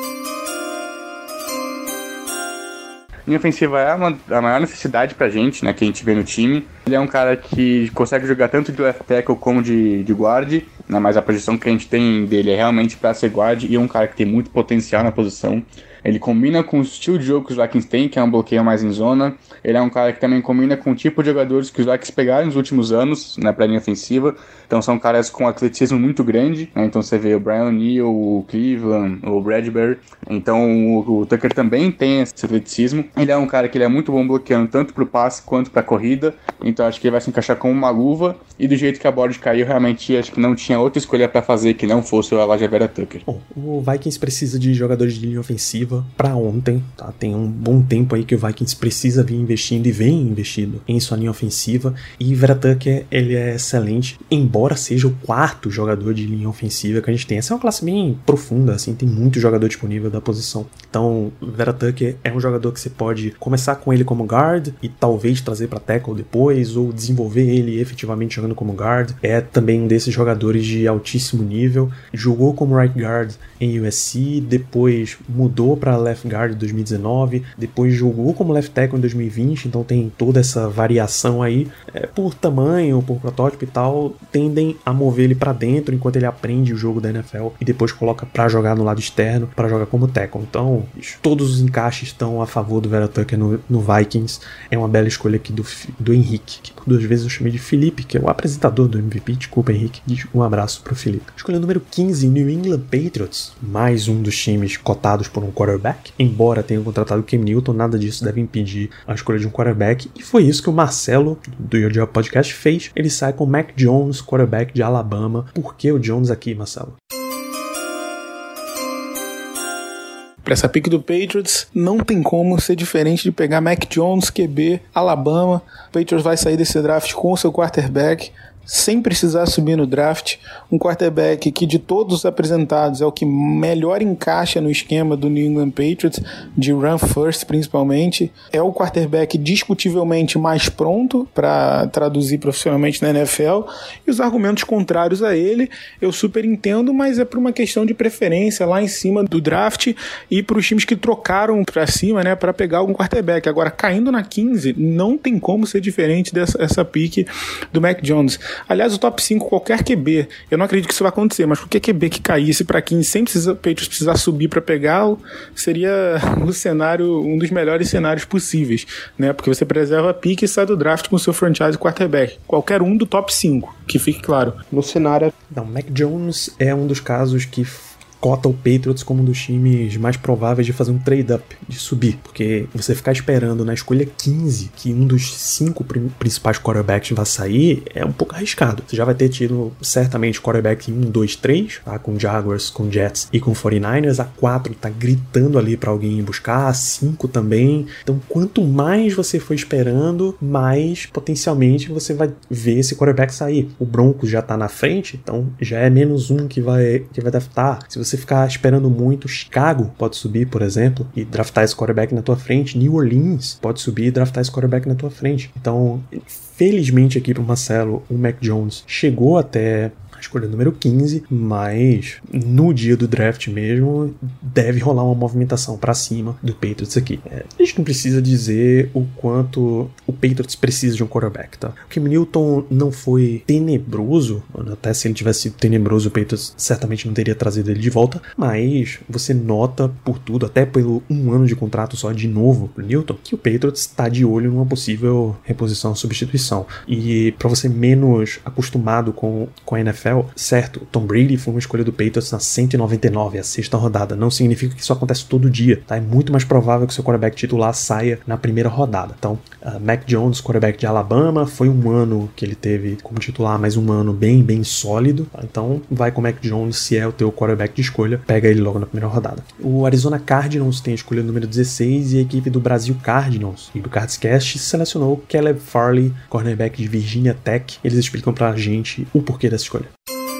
Linha ofensiva é uma, a maior necessidade pra gente, né, que a gente vê no time. Ele é um cara que consegue jogar tanto de left tackle como de, de guard, né, mas a posição que a gente tem dele é realmente pra ser guard, e é um cara que tem muito potencial na posição. Ele combina com o estilo de jogo que os Vikings têm, que é um bloqueio mais em zona. Ele é um cara que também combina com o tipo de jogadores que os Vikings pegaram nos últimos anos, né, pra linha ofensiva. Então são caras com atletismo muito grande, né? Então você vê o Brian O'Neill, o Cleveland, o Bradbury. Então o, o Tucker também tem esse atleticismo. Ele é um cara que ele é muito bom bloqueando tanto pro passe quanto pra corrida. Então acho que ele vai se encaixar como uma luva. E do jeito que a board caiu, realmente acho que não tinha outra escolha pra fazer que não fosse o Alijah Vera-Tucker. Bom, o Vikings precisa de jogadores de linha ofensiva para ontem, tá? Tem um bom tempo aí que o Vikings precisa vir investindo e vem investindo em sua linha ofensiva, e Vera-Tucker, ele é excelente, embora seja o quarto jogador de linha ofensiva que a gente tem. Essa é uma classe bem profunda, assim, tem muito jogador disponível da posição. Então, Vera-Tucker é um jogador que você pode começar com ele como guard e talvez trazer para tackle depois, ou desenvolver ele efetivamente jogando como guard. É também um desses jogadores de altíssimo nível, jogou como right guard em U S C, depois mudou para left guard em dois mil e dezenove, depois jogou como left tackle em dois mil e vinte, então tem toda essa variação aí, é, por tamanho, por protótipo e tal, tendem a mover ele para dentro enquanto ele aprende o jogo da N F L e depois coloca para jogar no lado externo, para jogar como tackle. Então, todos os encaixes estão a favor do Vera-Tucker no, no Vikings. É uma bela escolha aqui do, do Henrique, que por duas vezes eu chamei de Felipe, que é o apresentador do M V P. Desculpa, Henrique. Um abraço pro Felipe. Escolha número quinze, New England Patriots, mais um dos times cotados por um quarterback. Embora tenha contratado o Cam Newton, nada disso deve impedir a escolha de um quarterback, e foi isso que o Marcelo, do Your Job Podcast, fez. Ele sai com o Mac Jones, quarterback de Alabama. Por que o Jones aqui, Marcelo? Para essa pick do Patriots, não tem como ser diferente de pegar Mac Jones, Q B, Alabama. O Patriots vai sair desse draft com o seu quarterback, sem precisar subir no draft. Um quarterback que, de todos os apresentados, é o que melhor encaixa no esquema do New England Patriots, de run first principalmente. É o quarterback discutivelmente mais pronto para traduzir profissionalmente na N F L, e os argumentos contrários a ele eu super entendo, mas é por uma questão de preferência lá em cima do draft e para os times que trocaram para cima, né, para pegar algum quarterback. Agora, caindo na quinze, não tem como ser diferente dessa essa pick do Mac Jones. Aliás, o top cinco, qualquer Q B, eu não acredito que isso vai acontecer, mas qualquer Q B que caísse para quinze sem precisar, Patriots precisar subir para pegá-lo, seria o cenário, um dos melhores cenários possíveis, né? Porque você preserva a pick e sai do draft com o seu franchise quarterback. Qualquer um do top cinco, que fique claro. No cenário... Não, Mac Jones é um dos casos que cota o Patriots como um dos times mais prováveis de fazer um trade-up, de subir, porque você ficar esperando na escolha quinze que um dos cinco principais quarterbacks vai sair é um pouco arriscado. Você já vai ter tido certamente quarterback em um, dois, três, tá? Com Jaguars, com Jets e com forty-niners. A quatro tá gritando ali pra alguém buscar, a cinco também. Então, quanto mais você for esperando, mais potencialmente você vai ver esse quarterback sair. O Broncos já tá na frente, então já é menos um que vai, que vai draftar. Se você você ficar esperando muito, Chicago pode subir, por exemplo, e draftar esse quarterback na tua frente. New Orleans pode subir e draftar esse quarterback na tua frente. Então, felizmente aqui pro Marcelo, o Mac Jones chegou até a escolha número quinze, mas no dia do draft mesmo deve rolar uma movimentação para cima do Patriots aqui. É, a gente não precisa dizer o quanto o Patriots precisa de um quarterback, tá? O Cam Newton não foi tenebroso, até se ele tivesse sido tenebroso, o Patriots certamente não teria trazido ele de volta, mas você nota por tudo, até pelo um ano de contrato só de novo pro Newton, que o Patriots está de olho numa possível reposição, substituição. E para você menos acostumado com, com a N F L, L, certo, Tom Brady foi uma escolha do Patriots na cento e noventa e nove, a sexta rodada. Não significa que isso acontece todo dia, tá? É muito mais provável que o seu quarterback titular saia na primeira rodada. Então, uh, Mac Jones, quarterback de Alabama, foi um ano que ele teve como titular, mas um ano bem, bem sólido. Tá? Então, vai com o Mac Jones, se é o teu quarterback de escolha, pega ele logo na primeira rodada. O Arizona Cardinals tem a escolha número dezesseis e a equipe do Brasil Cardinals e do Cardscast selecionou Caleb Farley, cornerback de Virginia Tech. Eles explicam pra gente o porquê dessa escolha.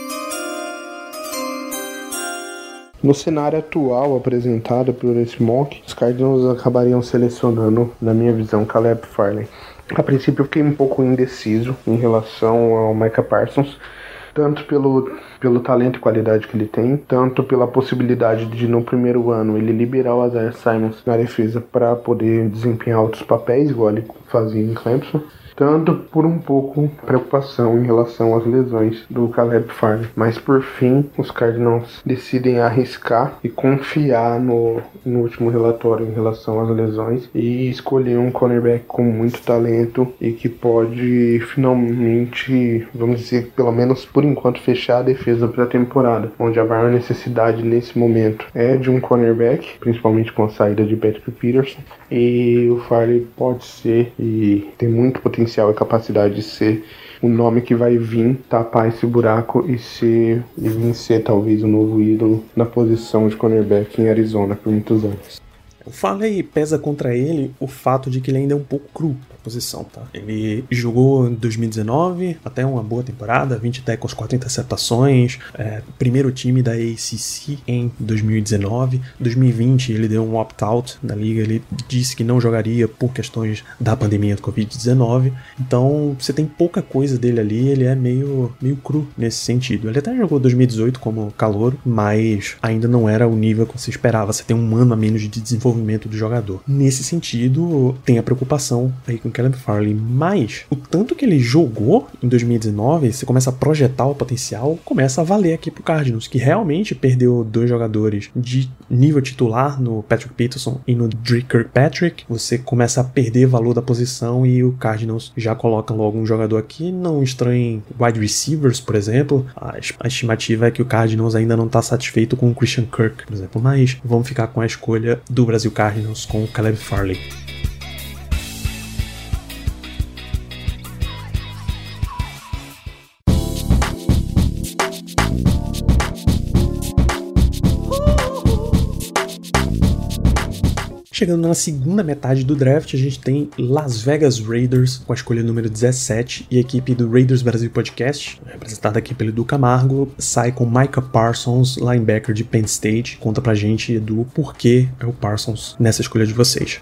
No cenário atual apresentado por esse mock, os Cardinals acabariam selecionando, na minha visão, Caleb Farley. A princípio eu fiquei um pouco indeciso em relação ao Micah Parsons, tanto pelo, pelo talento e qualidade que ele tem, tanto pela possibilidade de no primeiro ano ele liberar o Isaiah Simons na defesa para poder desempenhar outros papéis, igual ele fazia em Clemson, tanto por um pouco preocupação em relação às lesões do Caleb Farley. Mas por fim, os Cardinals decidem arriscar e confiar no, no último relatório em relação às lesões e escolher um cornerback com muito talento e que pode finalmente, vamos dizer, pelo menos por enquanto, fechar a defesa para a temporada, onde a maior necessidade nesse momento é de um cornerback, principalmente com a saída de Patrick Peterson, e o Farley pode ser e tem muito potencial e capacidade de ser o nome que vai vir tapar esse buraco e ser e vencer talvez o novo ídolo na posição de cornerback em Arizona por muitos anos. O Farley pesa contra ele o fato de que ele ainda é um pouco cru na posição, tá? Ele jogou em dois mil e dezenove, até uma boa temporada, vinte tackles, quatro interceptações, é, primeiro time da A C C em dois mil e dezenove. dois mil e vinte ele deu um opt-out na liga, ele disse que não jogaria por questões da pandemia do covid dezenove, então você tem pouca coisa dele ali, ele é meio, meio cru nesse sentido. Ele até jogou dois mil e dezoito como calouro, mas ainda não era o nível que você esperava, você tem um ano a menos de desenvolvimento do jogador. Nesse sentido, tem a preocupação aí com o Caleb Farley, mas o tanto que ele jogou em dois mil e dezenove, você começa a projetar o potencial, começa a valer aqui pro Cardinals, que realmente perdeu dois jogadores de nível titular no Patrick Peterson e no Drake Kirkpatrick. Você começa a perder valor da posição e o Cardinals já coloca logo um jogador aqui. Não estranhem wide receivers, por exemplo. A estimativa é que o Cardinals ainda não está satisfeito com o Christian Kirk, por exemplo, mas vamos ficar com a escolha do Brasil Cardinals com o Caleb Farley. Chegando na segunda metade do draft, a gente tem Las Vegas Raiders com a escolha número dezessete e a equipe do Raiders Brasil Podcast, representada aqui pelo Edu Camargo, sai com Micah Parsons, linebacker de Penn State. Conta pra gente, Edu, por que é o Parsons nessa escolha de vocês.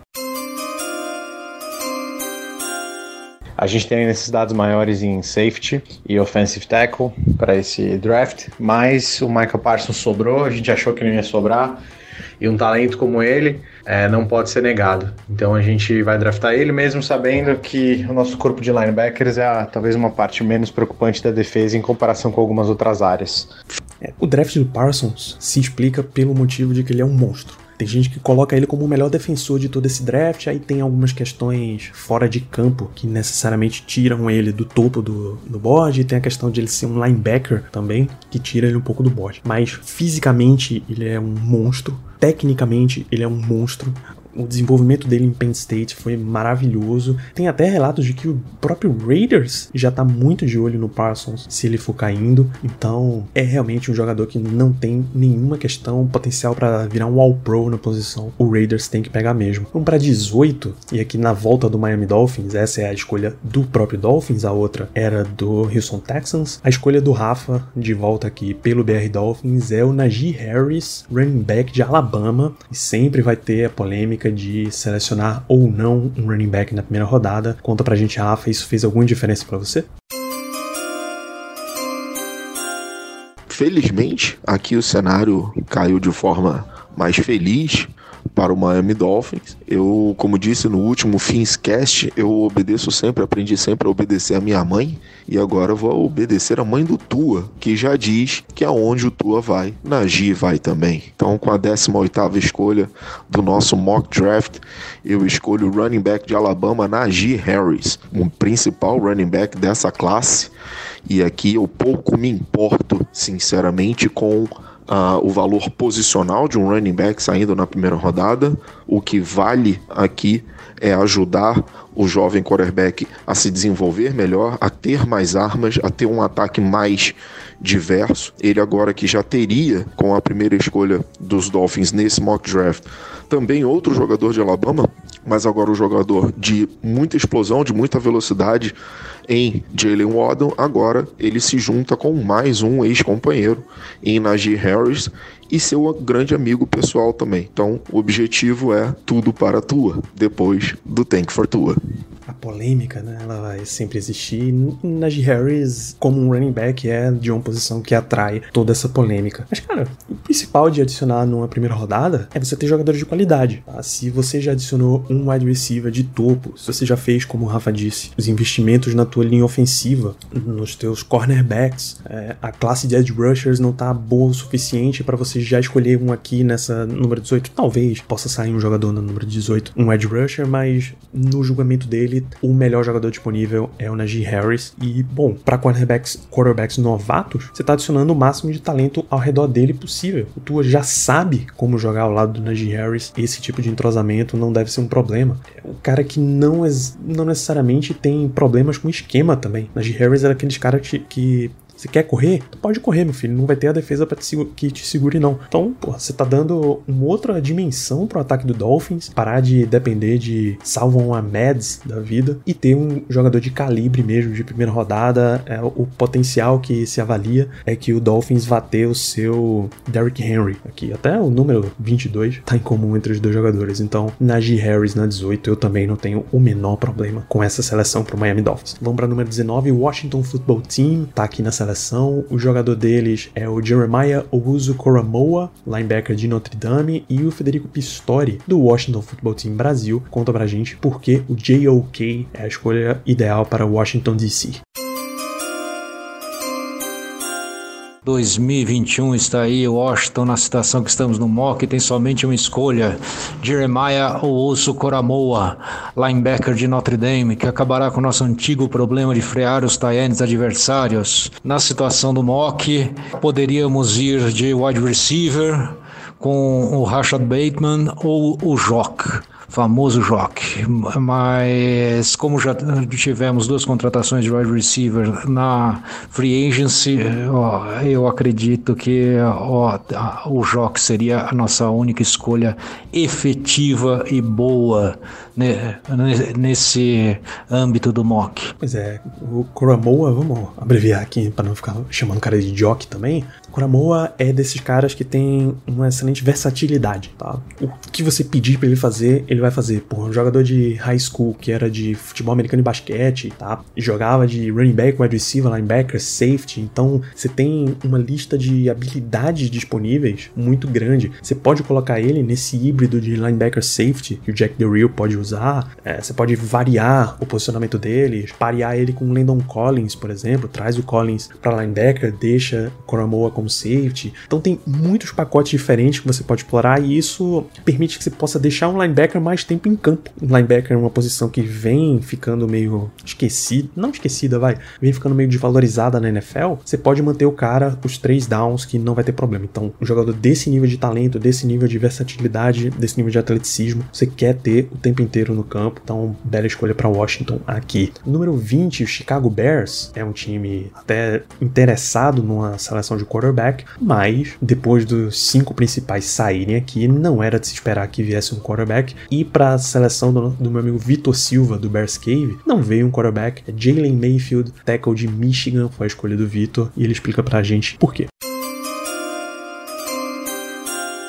A gente tem necessidades maiores em safety e offensive tackle para esse draft, mas o Micah Parsons sobrou, a gente achou que não ia sobrar, e um talento como ele é, não pode ser negado. Então a gente vai draftar ele, mesmo sabendo que o nosso corpo de linebackers é a, talvez uma parte menos preocupante da defesa em comparação com algumas outras áreas. É, o draft do Parsons se explica pelo motivo de que ele é um monstro. Tem gente que coloca ele como o melhor defensor de todo esse draft, aí tem algumas questões fora de campo que necessariamente tiram ele do topo do, do board, e tem a questão de ele ser um linebacker também, que tira ele um pouco do board. Mas fisicamente ele é um monstro, tecnicamente ele é um monstro. O desenvolvimento dele em Penn State foi maravilhoso. Tem até relatos de que o próprio Raiders já tá muito de olho no Parsons se ele for caindo. Então é realmente um jogador que não tem nenhuma questão potencial para virar um All-Pro na posição. O Raiders tem que pegar mesmo. Vamos para dezoito, e aqui na volta do Miami Dolphins, essa é a escolha do próprio Dolphins, a outra era do Houston Texans. A escolha do Rafa, de volta aqui pelo B R Dolphins, é o Najee Harris, running back de Alabama. E sempre vai ter a polêmica de selecionar ou não um running back na primeira rodada. Conta pra gente, Rafa, isso fez alguma diferença pra você? Felizmente, aqui o cenário caiu de forma mais feliz para o Miami Dolphins. Eu, como disse no último Finscast, eu obedeço sempre, aprendi sempre a obedecer a minha mãe, e agora eu vou obedecer a mãe do Tua, que já diz que aonde o Tua vai, Najee vai também. Então, com a décima oitava escolha do nosso mock draft, eu escolho o running back de Alabama, Najee Harris, o principal running back dessa classe, e aqui eu pouco me importo, sinceramente, com Uh, o valor posicional de um running back saindo na primeira rodada. O que vale aqui é ajudar o jovem quarterback a se desenvolver melhor, a ter mais armas, a ter um ataque mais diverso. Ele agora que já teria, com a primeira escolha dos Dolphins nesse mock draft, também outro jogador de Alabama, mas agora um jogador de muita explosão, de muita velocidade em Jalen Waddle. Agora ele se junta com mais um ex-companheiro em Najee Harris e seu grande amigo pessoal também. Então o objetivo é tudo para Tua, depois do Tank for Tua. A polêmica, né, ela vai sempre existir. Najee Harris, como um running back, é de uma posição que atrai toda essa polêmica. Mas, cara, o principal de adicionar numa primeira rodada é você ter jogadores de qualidade, tá? Se você já adicionou um wide receiver de topo, se você já fez, como o Rafa disse, os investimentos na tua linha ofensiva, nos teus cornerbacks, é, a classe de edge rushers não tá boa o suficiente para você já escolher um aqui nessa número dezoito. Talvez possa sair um jogador no número dezoito, um edge rusher, mas no julgamento dele, o melhor jogador disponível é o Najee Harris. E, bom, para quarterbacks, quarterbacks novatos, você tá adicionando o máximo de talento ao redor dele possível. O Tua já sabe como jogar ao lado do Najee Harris. Esse tipo de entrosamento não deve ser um problema. É um cara que não, não necessariamente tem problemas com esquema também. Najee Harris era aqueles caras que, que você quer correr? Tu pode correr, meu filho. Não vai ter a defesa pra te, que te segure, não. Então, pô, você tá dando uma outra dimensão pro ataque do Dolphins. Parar de depender de Salvon Ahmeds da vida e ter um jogador de calibre mesmo, de primeira rodada. É, o potencial que se avalia é que o Dolphins vá ter o seu Derrick Henry aqui. Até o número vinte e dois tá em comum entre os dois jogadores. Então, Najee Harris na dezoito, eu também não tenho o menor problema com essa seleção pro Miami Dolphins. Vamos pra número dezenove, o Washington Football Team. Tá aqui na seleção. O jogador deles é o Jeremiah Owusu-Koramoah, linebacker de Notre Dame, e o Federico Pistori, do Washington Football Team Brasil. Conta pra gente por que o J O K é a escolha ideal para o Washington D C. dois mil e vinte e um está aí, Washington, na situação que estamos no mock, tem somente uma escolha, Jeremiah Owusu-Koramoah, linebacker de Notre Dame, que acabará com o nosso antigo problema de frear os tight ends adversários. Na situação do mock, poderíamos ir de wide receiver com o Rashad Bateman ou o Jock, famoso Jock, mas como já tivemos duas contratações de wide receiver na free agency, ó, eu acredito que ó, o Jock seria a nossa única escolha efetiva e boa, né, nesse âmbito do mock. Pois é, o Koramoah, vamos abreviar aqui para não ficar chamando o cara de Jock também. Koramoah é desses caras que tem uma excelente versatilidade, tá? O que você pedir para ele fazer, ele vai fazer. Por um jogador de high school que era de futebol americano e basquete, tá? E jogava de running back, wide receiver, linebacker, safety. Então você tem uma lista de habilidades disponíveis muito grande. Você pode colocar ele nesse híbrido de linebacker safety que o Jack Del Rio pode usar. É, você pode variar o posicionamento dele, parear ele com o Landon Collins, por exemplo. Traz o Collins para linebacker, deixa o Koramoah como safety. Então tem muitos pacotes diferentes que você pode explorar e isso permite que você possa deixar um linebacker mais tempo em campo. Um linebacker é uma posição que vem ficando meio esquecida, não esquecida, vai, vem ficando meio desvalorizada na N F L. Você pode manter o cara os três downs que não vai ter problema. Então, um jogador desse nível de talento, desse nível de versatilidade, desse nível de atleticismo, você quer ter o tempo inteiro no campo. Então, bela escolha para Washington aqui. Número vinte, o Chicago Bears é um time até interessado numa seleção de quarterback, mas depois dos cinco principais saírem aqui, não era de se esperar que viesse um quarterback. E para a seleção do, do meu amigo Vitor Silva, do Bears Cave, não veio um quarterback. É Jalen Mayfield, tackle de Michigan, foi a escolha do Vitor, e ele explica pra gente por quê.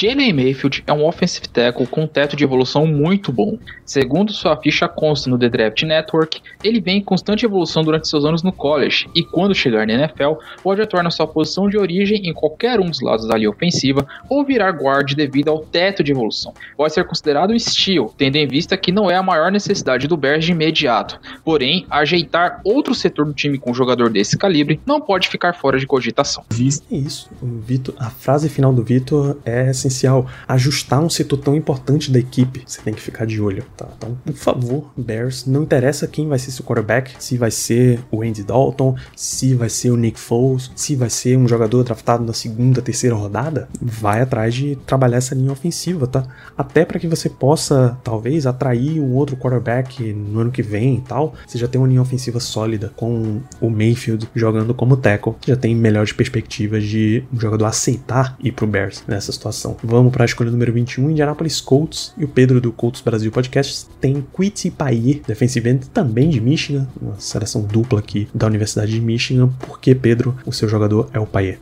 Jalen Mayfield é um offensive tackle com um teto de evolução muito bom. Segundo sua ficha consta no The Draft Network, ele vem em constante evolução durante seus anos no college e quando chegar na N F L, pode atuar na sua posição de origem em qualquer um dos lados da linha ofensiva ou virar guard devido ao teto de evolução. Pode ser considerado um steal, tendo em vista que não é a maior necessidade do Bears de imediato. Porém, ajeitar outro setor do time com um jogador desse calibre não pode ficar fora de cogitação. É isso, o Vitor, a frase final do Vitor é essencial. Ajustar um setor tão importante da equipe, você tem que ficar de olho, tá? Então, por favor, Bears, não interessa quem vai ser seu quarterback, se vai ser o Andy Dalton, se vai ser o Nick Foles, se vai ser um jogador draftado na segunda, terceira rodada, vai atrás de trabalhar essa linha ofensiva, tá? Até para que você possa, talvez, atrair um outro quarterback no ano que vem e tal, você já tem uma linha ofensiva sólida com o Mayfield jogando como tackle, já tem melhores perspectivas de um jogador aceitar ir pro Bears nessa situação. Vamos para a escolha número vinte e um, Indianapolis Colts, e o Pedro do Colts Brasil Podcast tem Kwity Paye, defensive end também de Michigan, uma seleção dupla aqui da Universidade de Michigan. Por que, Pedro, o seu jogador é o Paye?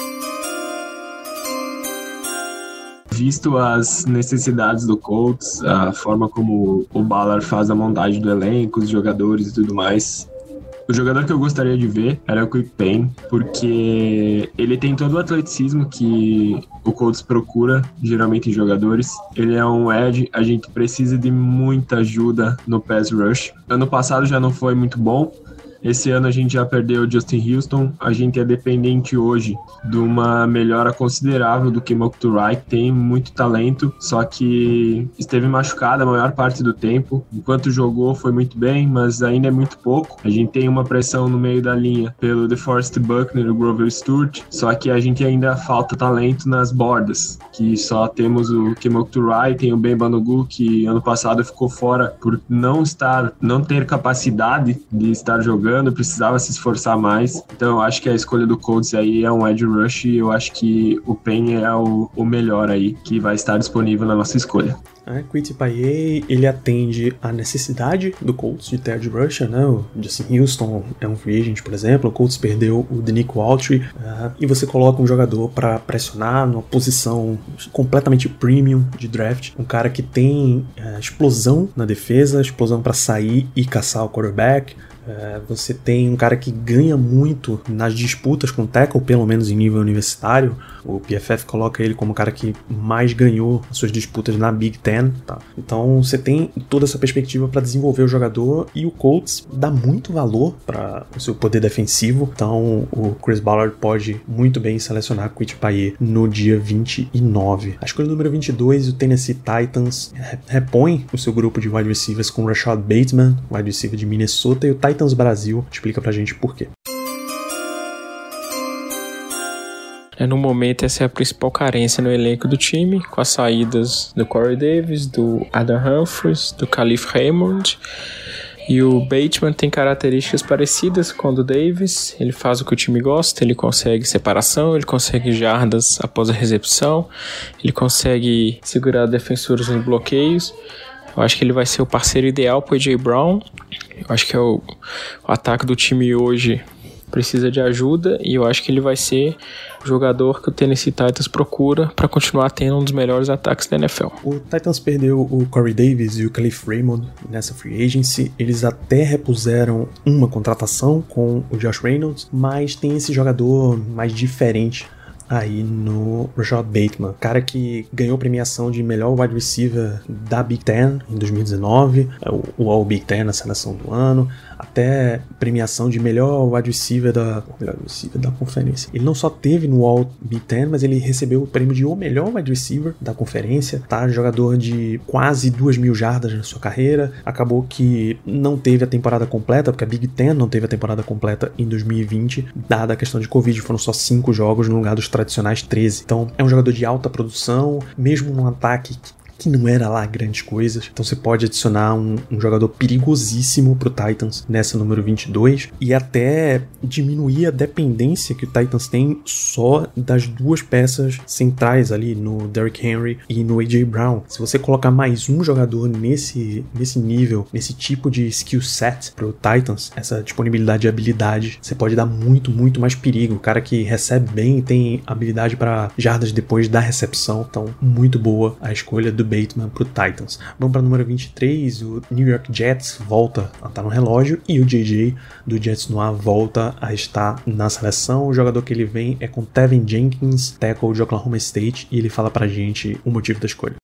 Visto as necessidades do Colts, a forma como o Ballard faz a montagem do elenco, os jogadores e tudo mais, o jogador que eu gostaria de ver era o Kwity Paye, porque ele tem todo o atleticismo que o Colts procura, geralmente em jogadores. Ele é um edge, a gente precisa de muita ajuda no pass rush. Ano passado já não foi muito bom, esse ano a gente já perdeu o Justin Houston, a gente é dependente hoje de uma melhora considerável do que Mokturai, que tem muito talento, só que esteve machucado a maior parte do tempo. Enquanto jogou foi muito bem, mas ainda é muito pouco. A gente tem uma pressão no meio da linha pelo DeForest Buckner e o Grover Stewart, só que a gente ainda falta talento nas bordas, que só temos o Mokturai, tem o Ben Banogu, que ano passado ficou fora por não estar, não ter capacidade de estar jogando, precisava se esforçar mais. Então eu acho que a escolha do Colts aí é um edge rush e eu acho que o Paye é o, o melhor aí que vai estar disponível na nossa escolha. É, Kwity Paye, ele atende a necessidade do Colts de ter edge rusher, né? O Justin Houston é um free agent, por exemplo, o Colts perdeu o Denico Autry, uh, e você coloca um jogador para pressionar numa posição completamente premium de draft, um cara que tem uh, explosão na defesa, explosão para sair e caçar o quarterback. É, você tem um cara que ganha muito nas disputas com o tackle, pelo menos em nível universitário. O P F F coloca ele como o cara que mais ganhou as suas disputas na Big Ten, tá? Então você tem toda essa perspectiva para desenvolver o jogador, e o Colts dá muito valor para o seu poder defensivo. Então o Chris Ballard pode muito bem selecionar Kwity Paye no dia vinte e nove. A escolha número vinte e dois, o Tennessee Titans repõe o seu grupo de wide receivers com Rashad Bateman, wide receiver de Minnesota, e o Titans Brasil explica pra gente por quê. É, no momento, essa é a principal carência no elenco do time, com as saídas do Corey Davis, do Adam Humphries, do Khalif Raymond. E o Bateman tem características parecidas com o do Davis. Ele faz o que o time gosta, ele consegue separação, ele consegue jardas após a recepção, ele consegue segurar defensores nos bloqueios. Eu acho que ele vai ser o parceiro ideal pro A J Brown. Eu acho que é o, o ataque do time hoje precisa de ajuda, e eu acho que ele vai ser o jogador que o Tennessee Titans procura para continuar tendo um dos melhores ataques da N F L. O Titans perdeu o Corey Davis e o Khalif Raymond nessa free agency. Eles até repuseram uma contratação com o Josh Reynolds, mas tem esse jogador mais diferente aí no Rashad Bateman, cara que ganhou premiação de melhor wide receiver da Big Ten em dois mil e dezenove, o All Big Ten na seleção do ano, até premiação de melhor wide receiver da, melhor receiver da conferência. Ele não só teve no All Big Ten, mas ele recebeu o prêmio de o melhor wide receiver da conferência, tá? Jogador de quase duas mil jardas na sua carreira. Acabou que não teve a temporada completa, porque a Big Ten não teve a temporada completa em dois mil e vinte, dada a questão de Covid, foram só cinco jogos no lugar dos tradicionais treze. Então é um jogador de alta produção, mesmo num ataque que que não era lá grandes coisas. Então você pode adicionar um, um jogador perigosíssimo pro Titans nessa número vinte e dois e até diminuir a dependência que o Titans tem só das duas peças centrais ali no Derrick Henry e no A J Brown. Se você colocar mais um jogador nesse, nesse nível, nesse tipo de skill set pro Titans, essa disponibilidade de habilidade, você pode dar muito, muito mais perigo. O cara que recebe bem tem habilidade para jardas depois da recepção, então muito boa a escolha do Bateman pro Titans. Vamos para número vinte e três, o New York Jets volta a estar no relógio e o J J do Jets no ar volta a estar na seleção. O jogador que ele vem é com Tevin Jenkins, tackle de Oklahoma State, e ele fala pra gente o motivo da escolha.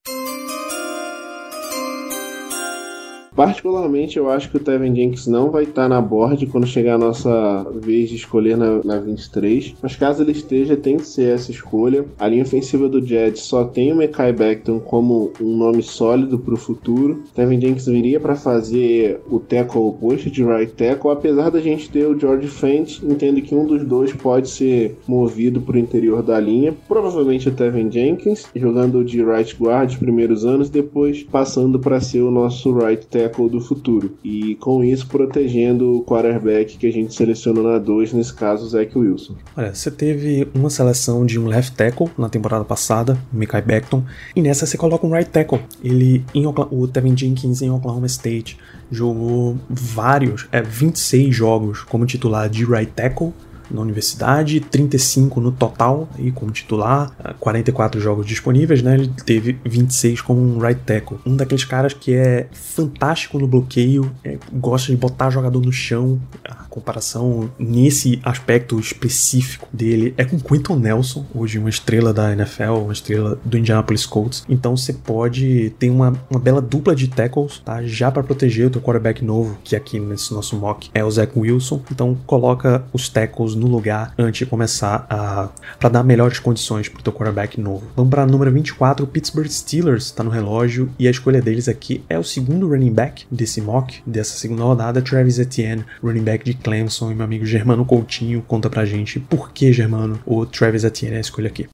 Particularmente, eu acho que o Tevin Jenkins não vai estar na board quando chegar a nossa vez de escolher na, na vinte e três, mas caso ele esteja, tem que ser essa escolha. A linha ofensiva do Jets só tem o Mekhi Becton como um nome sólido para o futuro. Tevin Jenkins viria para fazer o tackle oposto de right tackle, apesar da gente ter o George Fant, entendo que um dos dois pode ser movido para o interior da linha, provavelmente o Tevin Jenkins, jogando de right guard os primeiros anos, depois passando para ser o nosso right tackle do futuro, e com isso protegendo o quarterback que a gente selecionou na dois, nesse caso o Zach Wilson. Olha, você teve uma seleção de um left tackle na temporada passada, o Mekhi Becton, e nessa você coloca um right tackle. Ele, em Oklahoma, o Tevin Jenkins em Oklahoma State jogou vários, é, vinte e seis jogos como titular de right tackle na universidade, trinta e cinco no total aí como titular, quarenta e quatro jogos disponíveis, né? Ele teve vinte e seis como um right tackle. Um daqueles caras que é fantástico no bloqueio, é, gosta de botar jogador no chão. A comparação nesse aspecto específico dele é com Quenton Nelson, hoje uma estrela da N F L, uma estrela do Indianapolis Colts. Então você pode ter uma, uma bela dupla de tackles, tá? Já para proteger o teu quarterback novo, que aqui nesse nosso mock é o Zach Wilson. Então coloca os tackles no lugar antes de começar a para dar melhores condições pro teu quarterback novo. Vamos para número vinte e quatro, o Pittsburgh Steelers tá no relógio e a escolha deles aqui é o segundo running back desse mock, dessa segunda rodada, Travis Etienne, running back de Clemson, e meu amigo Germano Coutinho conta pra gente por que, Germano, o Travis Etienne é a escolha aqui.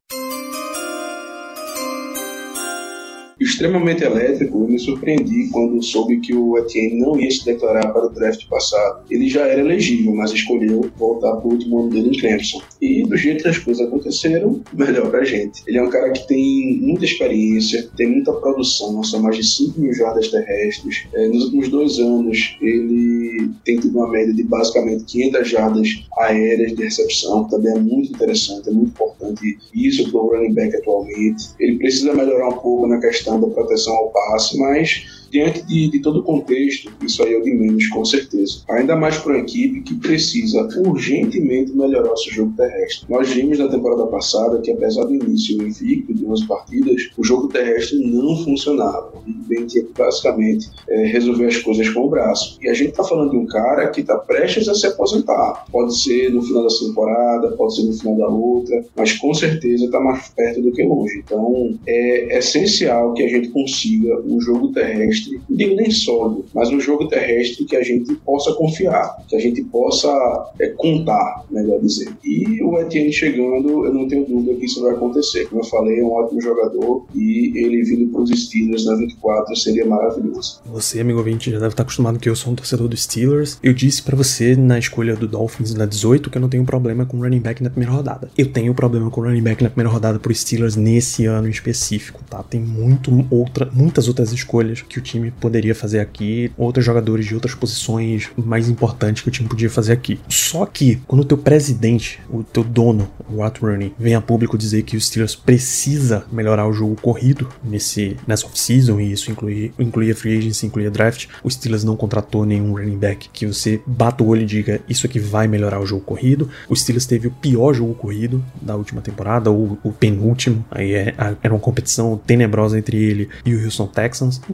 Extremamente elétrico, eu me surpreendi quando soube que o Etienne não ia se declarar para o draft passado. Ele já era elegível, mas escolheu voltar para o último ano dele em Clemson. E do jeito que as coisas aconteceram, melhor pra gente. Ele é um cara que tem muita experiência, tem muita produção, são mais de cinco mil jardas terrestres. É, nos últimos dois anos, ele tem tido uma média de basicamente quinhentas jardas aéreas de recepção, que também é muito interessante, é muito importante isso para o running back atualmente. Ele precisa melhorar um pouco na questão da proteção ao passe, mas diante de, de todo o contexto, isso aí é o de menos, com certeza. Ainda mais para uma equipe que precisa urgentemente melhorar o seu jogo terrestre. Nós vimos na temporada passada que, apesar do início invicto de umas partidas, o jogo terrestre não funcionava. O Big Ben tinha que basicamente é, resolver as coisas com o braço. E a gente está falando de um cara que está prestes a se aposentar. Pode ser no final dessa temporada, pode ser no final da outra, mas com certeza está mais perto do que longe. Então é essencial que a gente consiga um jogo terrestre, não digo nem sólido, mas um jogo terrestre que a gente possa confiar, que a gente possa é, contar, melhor dizer. E o Etienne chegando, eu não tenho dúvida que isso vai acontecer. Como eu falei, é um ótimo jogador e ele vindo para os Steelers na vinte e quatro seria maravilhoso. Você, amigo ouvinte, já deve estar acostumado que eu sou um torcedor dos Steelers. Eu disse para você na escolha do Dolphins na dezoito que eu não tenho problema com running back na primeira rodada. Eu tenho problema com running back na primeira rodada pro Steelers nesse ano em específico, tá? Tem muito outra, muitas outras escolhas que o time poderia fazer aqui, outros jogadores de outras posições mais importantes que o time podia fazer aqui. Só que, quando o teu presidente, o teu dono, o Art Rooney, vem a público dizer que o Steelers precisa melhorar o jogo corrido nesse, nessa off-season, e isso inclui, incluía free agency, incluía draft, o Steelers não contratou nenhum running back que você bata o olho e diga, isso aqui vai melhorar o jogo corrido. O Steelers teve o pior jogo corrido da última temporada, ou o penúltimo, aí é, era uma competição tenebrosa entre ele e o Houston Texans. Então,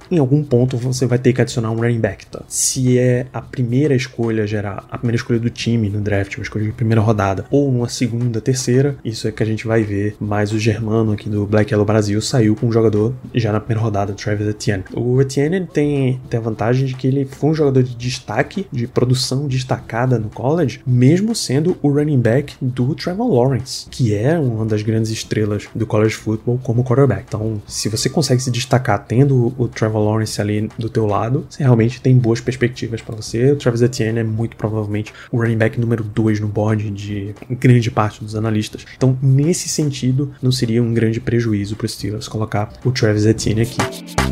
em algum ponto você vai ter que adicionar um running back, tá? Se é a primeira escolha gerar, a primeira escolha do time no draft, uma escolha de primeira rodada, ou numa segunda, terceira, isso é que a gente vai ver. Mas o Germano aqui do Black Yellow Brasil saiu com um jogador já na primeira rodada, Travis Etienne. O Etienne ele tem, tem a vantagem de que ele foi um jogador de destaque, de produção destacada no college, mesmo sendo o running back do Trevor Lawrence, que é uma das grandes estrelas do college football como quarterback. Então, se você consegue se destacar tendo o Trevor Lawrence ali do teu lado, você realmente tem boas perspectivas para você. O Travis Etienne é muito provavelmente o running back número dois no board de grande parte dos analistas. Então, nesse sentido, não seria um grande prejuízo para os Steelers colocar o Travis Etienne aqui.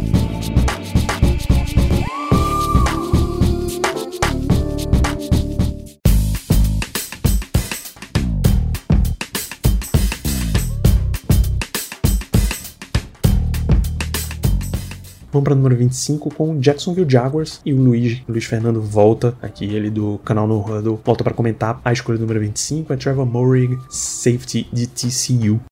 Vamos para o número vinte e cinco com o Jacksonville Jaguars, e o Luiz, Luiz Fernando volta aqui, ele do canal No Huddle, volta para comentar a escolha do número vinte e cinco, é Trevor Moehrig, safety de T C U.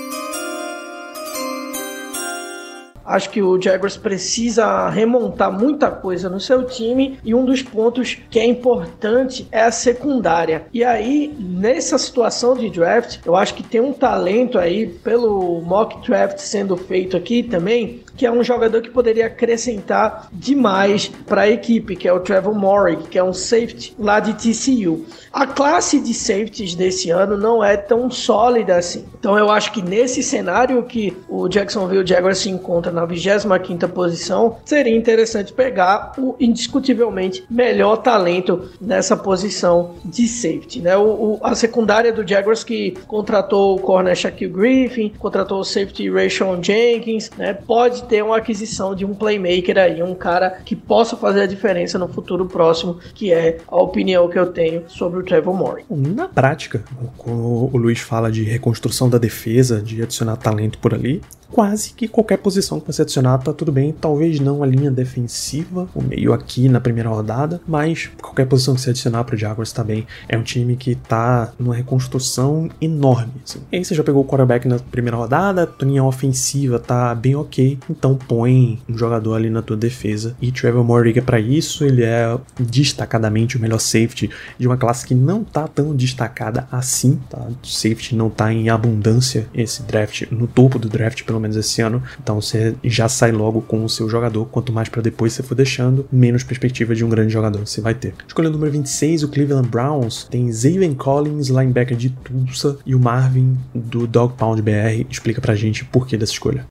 Acho que o Jaguars precisa remontar muita coisa no seu time, e um dos pontos que é importante é a secundária. E aí, nessa situação de draft, eu acho que tem um talento aí, pelo mock draft sendo feito aqui também, que é um jogador que poderia acrescentar demais para a equipe, que é o Trevor Moehrig, que é um safety lá de T C U. A classe de safeties desse ano não é tão sólida assim. Então eu acho que nesse cenário que o Jacksonville Jaguars se encontra na vigésima quinta posição, seria interessante pegar o indiscutivelmente melhor talento nessa posição de safety, né? O, o, a secundária do Jaguars, que contratou o corner Shaquille Griffin, contratou o safety Rayshon Jenkins, né? Pode ter uma aquisição de um playmaker aí, um cara que possa fazer a diferença no futuro próximo, que é a opinião que eu tenho sobre o Trevor Moehrig. Na prática, quando o Luiz fala de reconstrução da defesa, de adicionar talento por ali, quase que qualquer posição que você adicionar tá tudo bem, talvez não a linha defensiva, o meio aqui na primeira rodada, mas qualquer posição que você adicionar pro Jaguars tá bem. É um time que tá numa reconstrução enorme, assim. E aí você já pegou o quarterback na primeira rodada, a linha ofensiva tá bem ok, então põe um jogador ali na tua defesa, e Trevor Moehrig é pra isso. Ele é destacadamente o melhor safety de uma classe que não tá tão destacada assim, tá? O safety não tá em abundância esse draft, no topo do draft pelo menos esse ano, então você já sai logo com o seu jogador. Quanto mais pra depois você for deixando, menos perspectiva de um grande jogador você vai ter. Escolha número vinte e seis, o Cleveland Browns, tem Zaven Collins, linebacker de Tulsa, e o Marvin do Dog Pound B R. Explica pra gente o porquê dessa escolha.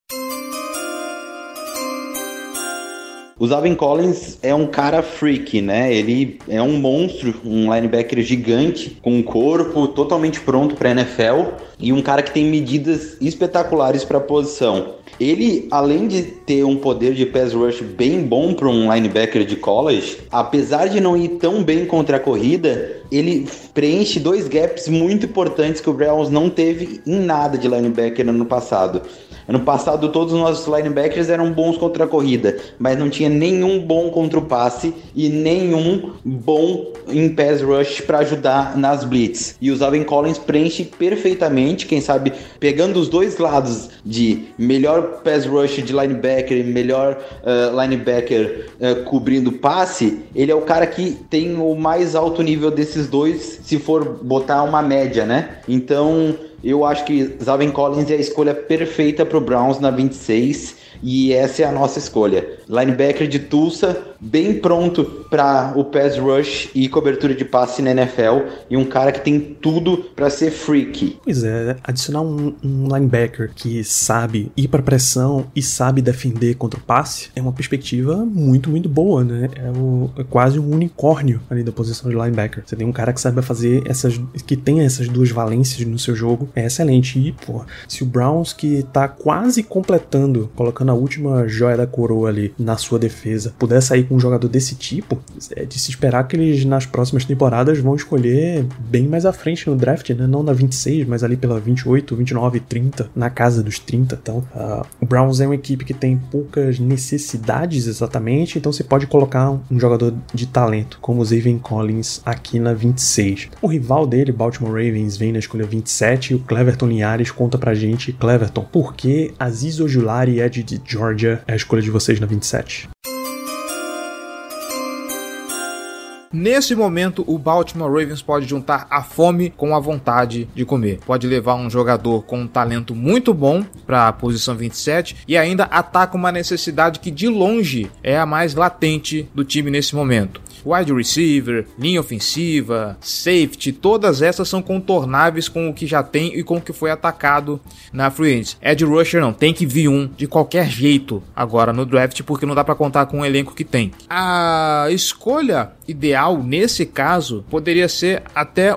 O Zaven Collins é um cara freak, né? Ele é um monstro, um linebacker gigante, com um corpo totalmente pronto para N F L, e um cara que tem medidas espetaculares para a posição. Ele, além de ter um poder de pass rush bem bom para um linebacker de college, apesar de não ir tão bem contra a corrida, ele preenche dois gaps muito importantes que o Browns não teve em nada de linebacker no ano passado. Ano passado todos os nossos linebackers eram bons contra a corrida, mas não tinha nenhum bom contra o passe e nenhum bom em pass rush para ajudar nas blitz. E o Zaven Collins preenche perfeitamente, quem sabe pegando os dois lados de melhor pass rush de linebacker e melhor uh, linebacker uh, cobrindo passe, ele é o cara que tem o mais alto nível desses dois, se for botar uma média, né? Então eu acho que Zaven Collins é a escolha perfeita para o Browns na vinte e seis, e essa é a nossa escolha. Linebacker de Tulsa, bem pronto para o pass rush e cobertura de passe na N F L, e um cara que tem tudo para ser freak. Pois é, adicionar um, um linebacker que sabe ir para pressão e sabe defender contra o passe é uma perspectiva muito, muito boa, né? É, o, é quase um unicórnio ali da posição de linebacker. Você tem um cara que sabe fazer essas, que tem essas duas valências no seu jogo, é excelente. E, pô, se o Browns, que tá quase completando, colocando a última joia da coroa ali na sua defesa, puder sair com um jogador desse tipo, é de se esperar que eles nas próximas temporadas vão escolher bem mais à frente no draft, né? Não na vinte e seis, mas ali pela vinte e oito, vinte e nove, trinta, na casa dos trinta. Então, uh, o Browns é uma equipe que tem poucas necessidades exatamente, então você pode colocar um, um jogador de talento, como o Zaven Collins aqui na vinte e seis. O rival dele, Baltimore Ravens, vem na escolha vinte e sete e o Cleverton Linhares conta pra gente, Cleverton, por que Azeez Ojulari, Edge de Georgia, é a escolha de vocês na vinte e sete? Nesse momento, o Baltimore Ravens pode juntar a fome com a vontade de comer. Pode levar um jogador com um talento muito bom para a posição vinte e sete e ainda ataca uma necessidade que de longe é a mais latente do time nesse momento. Wide receiver, linha ofensiva, safety, todas essas são contornáveis com o que já tem e com o que foi atacado na free agency. Edge rusher não, tem que vir um de qualquer jeito agora no draft, porque não dá para contar com o elenco que tem. A escolha ideal nesse caso poderia ser até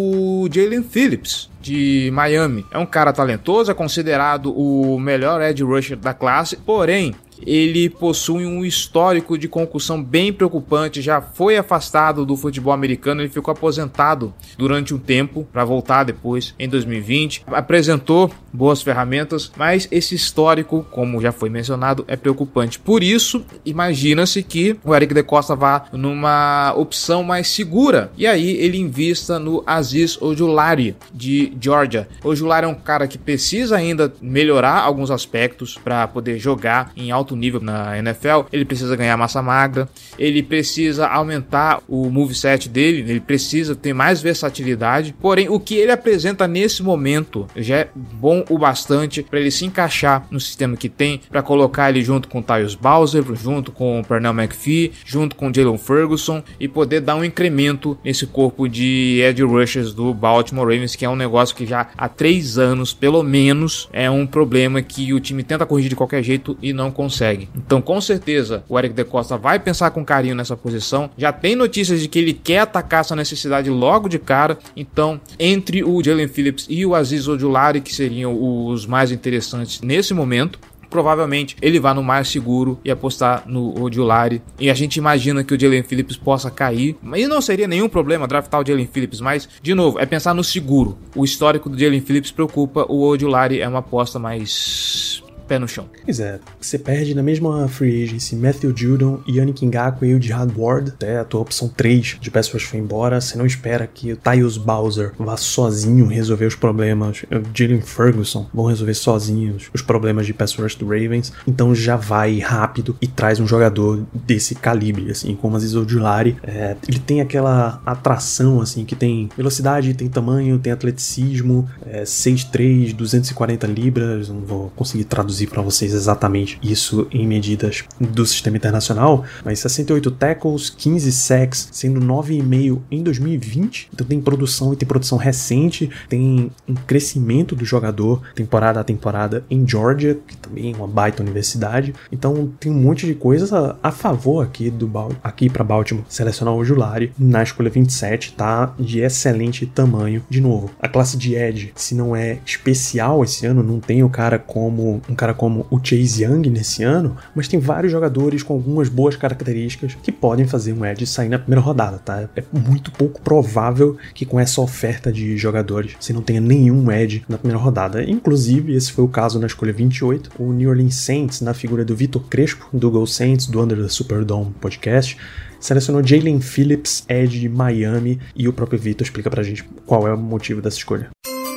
o Jalen Phillips de Miami. É um cara talentoso, é considerado o melhor edge rusher da classe, porém ele possui um histórico de concussão bem preocupante, já foi afastado do futebol americano, ele ficou aposentado durante um tempo para voltar depois em dois mil e vinte, apresentou boas ferramentas, mas esse histórico, como já foi mencionado, é preocupante. Por isso, imagina-se que o Eric DeCosta vá numa opção mais segura, e aí ele invista no Azeez Ojulari de Georgia. Ojulari é um cara que precisa ainda melhorar alguns aspectos para poder jogar em alto nível na N F L, ele precisa ganhar massa magra, ele precisa aumentar o moveset dele, ele precisa ter mais versatilidade, porém o que ele apresenta nesse momento já é bom o bastante para ele se encaixar no sistema que tem, para colocar ele junto com o Tyus Bowser, junto com o Pernell McPhee, junto com o Jalen Ferguson e poder dar um incremento nesse corpo de edge rushers do Baltimore Ravens, que é um negócio que já há três anos, pelo menos, é um problema que o time tenta corrigir de qualquer jeito e não consegue. Então, com certeza, o Eric DeCosta vai pensar com carinho nessa posição. Já tem notícias de que ele quer atacar essa necessidade logo de cara. Então, entre o Jalen Phillips e o Azeez Ojulari, que seriam os mais interessantes nesse momento, provavelmente ele vai no mais seguro e apostar no Ojulari. E a gente imagina que o Jalen Phillips possa cair. E não seria nenhum problema draftar o Jalen Phillips, mas, de novo, é pensar no seguro. O histórico do Jalen Phillips preocupa, o Ojulari é uma aposta mais pé no chão. Pois é, você perde na mesma free agency Matthew Judon, Yannick Ngakoue e o Jihad Ward, até a tua opção três de pass rush foi embora, você não espera que o Tyus Bowser vá sozinho resolver os problemas, o Jalen Ferguson vão resolver sozinhos os problemas de pass rush do Ravens, então já vai rápido e traz um jogador desse calibre, assim, como Azeez Ojulari. É, ele tem aquela atração, assim, que tem velocidade, tem tamanho, tem atleticismo, é, seis três, duzentas e quarenta libras, não vou conseguir traduzir para vocês exatamente isso em medidas do sistema internacional, mas sessenta e oito tackles, quinze sacks, sendo nove vírgula cinco em dois mil e vinte, então tem produção e tem produção recente, tem um crescimento do jogador temporada a temporada em Georgia, que também é uma baita universidade, então tem um monte de coisa a favor aqui, do aqui para Baltimore selecionar o Ojulari na escolha vinte e sete, tá de excelente tamanho. De novo, a classe de edge, se não é especial esse ano, não tem o cara como um cara como o Chase Young nesse ano, mas tem vários jogadores com algumas boas características que podem fazer um edge sair na primeira rodada, tá? É muito pouco provável que com essa oferta de jogadores você não tenha nenhum edge na primeira rodada. Inclusive, esse foi o caso na escolha vinte e oito, o New Orleans Saints, na figura do Vitor Crespo, do Go Saints, do Under the Superdome podcast, selecionou Jalen Phillips, edge de Miami, e o próprio Vitor explica pra gente qual é o motivo dessa escolha.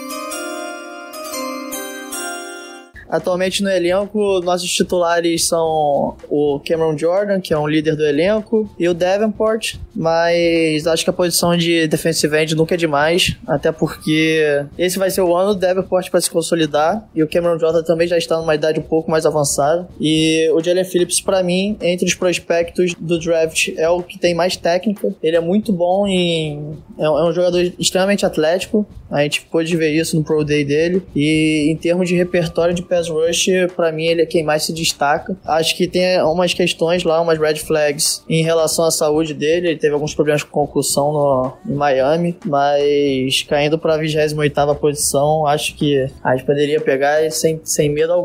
Atualmente no elenco, nossos titulares são o Cameron Jordan, que é um líder do elenco, e o Davenport, mas acho que a posição de defensive end nunca é demais, até porque esse vai ser o ano do Davenport para se consolidar, e o Cameron Jordan também já está numa idade um pouco mais avançada, e o Jalen Phillips, para mim, entre os prospectos do draft, é o que tem mais técnica. Ele é muito bom em... é um jogador extremamente atlético, a gente pôde ver isso no Pro Day dele, e em termos de repertório de pass rush, pra mim ele é quem mais se destaca. Acho que tem umas questões lá, umas red flags em relação à saúde dele. Ele teve alguns problemas com concussão no, em Miami, mas caindo pra vigésima oitava posição, acho que a gente poderia pegar sem, sem medo algum.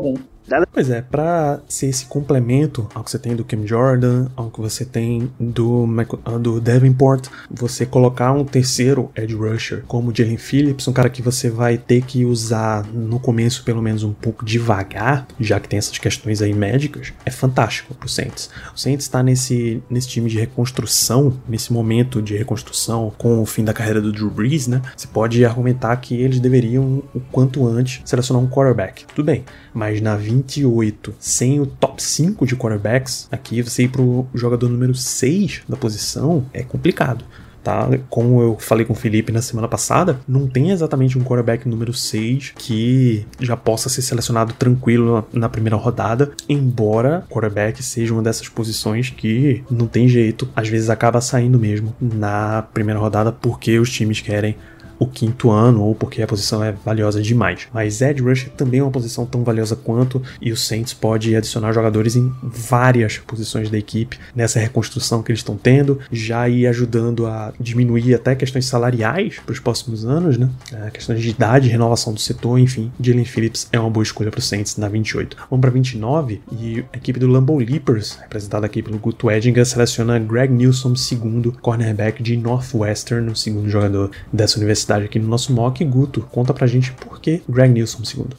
Pois é, pra ser esse complemento ao que você tem do Cam Jordan, ao que você tem do, do Davenport, você colocar um terceiro edge rusher como Jalen Phillips, um cara que você vai ter que usar no começo pelo menos um pouco devagar, já que tem essas questões aí médicas, é fantástico pro Saints. O Saints tá nesse, nesse time de reconstrução, nesse momento de reconstrução com o fim da carreira do Drew Brees, né? Você pode argumentar que eles deveriam, o quanto antes, selecionar um quarterback. Tudo bem, mas na vinte e oito, sem o top cinco de quarterbacks, aqui você ir pro jogador número seis da posição é complicado. Tá? Como eu falei com o Felipe na semana passada, não tem exatamente um quarterback número seis que já possa ser selecionado tranquilo na, na primeira rodada, embora quarterback seja uma dessas posições que não tem jeito, às vezes acaba saindo mesmo na primeira rodada porque os times querem o quinto ano ou porque a posição é valiosa demais. Mas edge rusher também é uma posição tão valiosa quanto, e o Saints pode adicionar jogadores em várias posições da equipe nessa reconstrução que eles estão tendo, já ir ajudando a diminuir até questões salariais para os próximos anos, né? É, questões de idade, renovação do setor, enfim. Jalen Phillips é uma boa escolha para o Saints na vinte e oito. Vamos para vinte e nove e a equipe do Lambeau Leapers, representada aqui pelo Guto Edinger, seleciona Greg Newsome, segundo cornerback de Northwestern, o segundo jogador dessa universidade aqui no nosso mock. Guto, conta pra gente por que Greg Newsome segundo.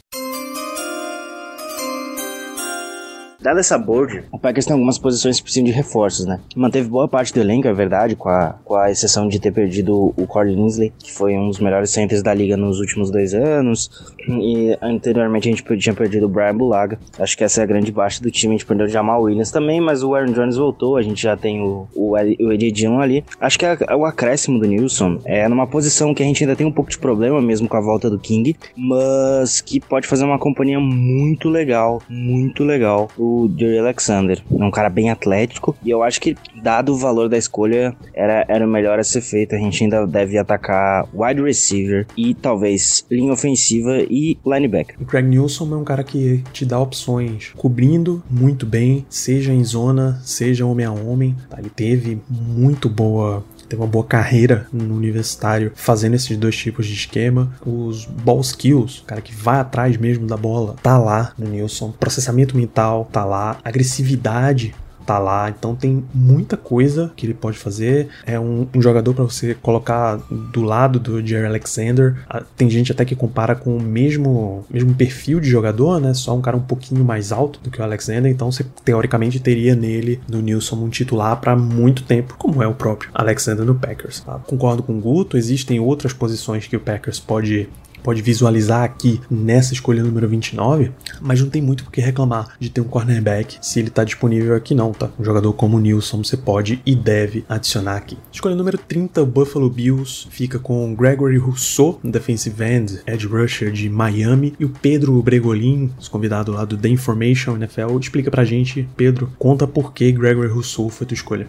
Dada essa board, o Packers tem algumas posições que precisam de reforços, né? Manteve boa parte do elenco, é verdade, com a, com a exceção de ter perdido o Corey Linsley, que foi um dos melhores centers da liga nos últimos dois anos, e anteriormente a gente tinha perdido o Brian Bulaga. Acho que essa é a grande baixa do time. A gente perdeu o Jamal Williams também, mas o Aaron Jones voltou, a gente já tem o, o, o A J Dillon ali. Acho que a, o acréscimo do Newsome é numa posição que a gente ainda tem um pouco de problema, mesmo com a volta do King, mas que pode fazer uma companhia muito legal, muito legal. O Jerry Alexander é um cara bem atlético, e eu acho que, dado o valor da escolha, era, era o melhor a ser feito. A gente ainda deve atacar wide receiver e talvez linha ofensiva e linebacker. O Greg Newsome é um cara que te dá opções cobrindo muito bem, seja em zona, seja homem a homem. Ele teve muito boa teve uma boa carreira no universitário fazendo esses dois tipos de esquema. Os ball skills, o cara que vai atrás mesmo da bola, tá lá no Newsome. Processamento mental, tá lá. Agressividade, tá lá. Então tem muita coisa que ele pode fazer. É um, um jogador para você colocar do lado do Jerry Alexander. Tem gente até que compara com o mesmo, mesmo perfil de jogador, né? Só um cara um pouquinho mais alto do que o Alexander. Então você teoricamente teria nele, no Newsome, um titular para muito tempo, como é o próprio Alexander no Packers. Tá? Concordo com o Guto, existem outras posições que o Packers pode pode visualizar aqui nessa escolha número vinte e nove, mas não tem muito por que reclamar de ter um cornerback se ele tá disponível aqui não, tá? Um jogador como o Newsome você pode e deve adicionar aqui. Escolha número trinta, o Buffalo Bills fica com Gregory Rousseau, defensive end, edge rusher de Miami, e o Pedro Bregolin, convidado lá do The Information N F L. Explica pra gente, Pedro, conta por que Gregory Rousseau foi tua escolha.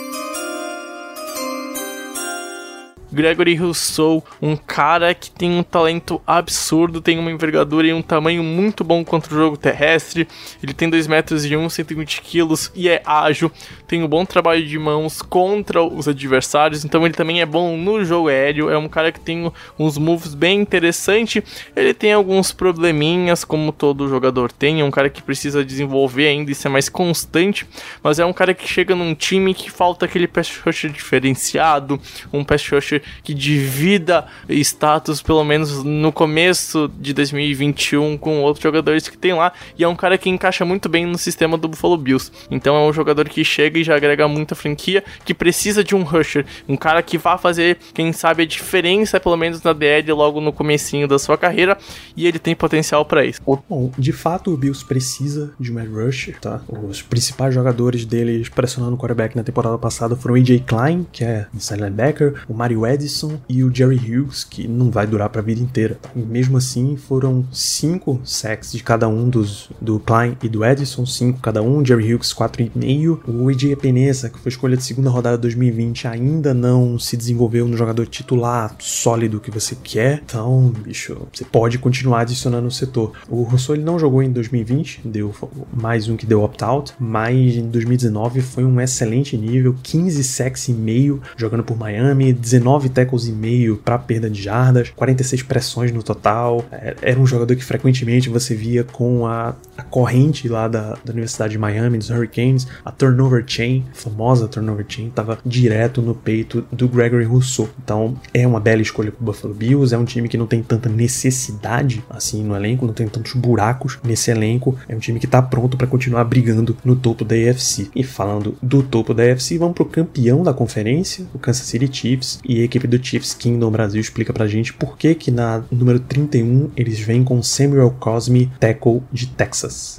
Gregory Rousseau, um cara que tem um talento absurdo, tem uma envergadura e um tamanho muito bom contra o jogo terrestre. Ele tem dois metros e um, cento e vinte quilos e é ágil, tem um bom trabalho de mãos contra os adversários, então ele também é bom no jogo aéreo. É um cara que tem uns moves bem interessantes. Ele tem alguns probleminhas, como todo jogador tem, é um cara que precisa desenvolver ainda e ser mais constante, mas é um cara que chega num time que falta aquele pass rusher diferenciado, um pass rusher que divida status, pelo menos no começo de dois mil e vinte e um, com outros jogadores que tem lá, e é um cara que encaixa muito bem no sistema do Buffalo Bills. Então é um jogador que chega e já agrega muita franquia, que precisa de um rusher, um cara que vai fazer, quem sabe, a diferença, pelo menos na D L, logo no comecinho da sua carreira, e ele tem potencial para isso. Bom, de fato o Bills precisa de um edge rusher, tá? Os principais jogadores deles pressionando o quarterback na temporada passada foram o A J Klein, que é inside linebacker, o Mario Edison e o Jerry Hughes, que não vai durar pra vida inteira, tá? E mesmo assim foram cinco sacks de cada um dos do Klein e do Edison, cinco cada um, Jerry Hughes quatro e meio. O A J Epenesa, que foi escolha de segunda rodada de dois mil e vinte, ainda não se desenvolveu no jogador titular sólido que você quer, então, bicho, você pode continuar adicionando no setor. O Rousseau, ele não jogou em dois mil e vinte, deu mais um que deu opt-out, mas em dois mil e dezenove foi um excelente nível, quinze sacks e meio jogando por Miami, dezenove nove tackles e meio para perda de jardas, quarenta e seis pressões no total. Era um jogador que frequentemente você via com a, a corrente lá da, da Universidade de Miami, dos Hurricanes, a turnover chain, a famosa turnover chain, estava direto no peito do Gregory Rousseau. Então é uma bela escolha pro Buffalo Bills, é um time que não tem tanta necessidade assim no elenco, não tem tantos buracos nesse elenco, é um time que tá pronto para continuar brigando no topo da A F C. E falando do topo da A F C, vamos pro campeão da conferência, o Kansas City Chiefs, e a equipe do Chiefs Kingdom Brasil explica pra gente por que que na número trinta e um eles vêm com Samuel Cosmi, tackle de Texas.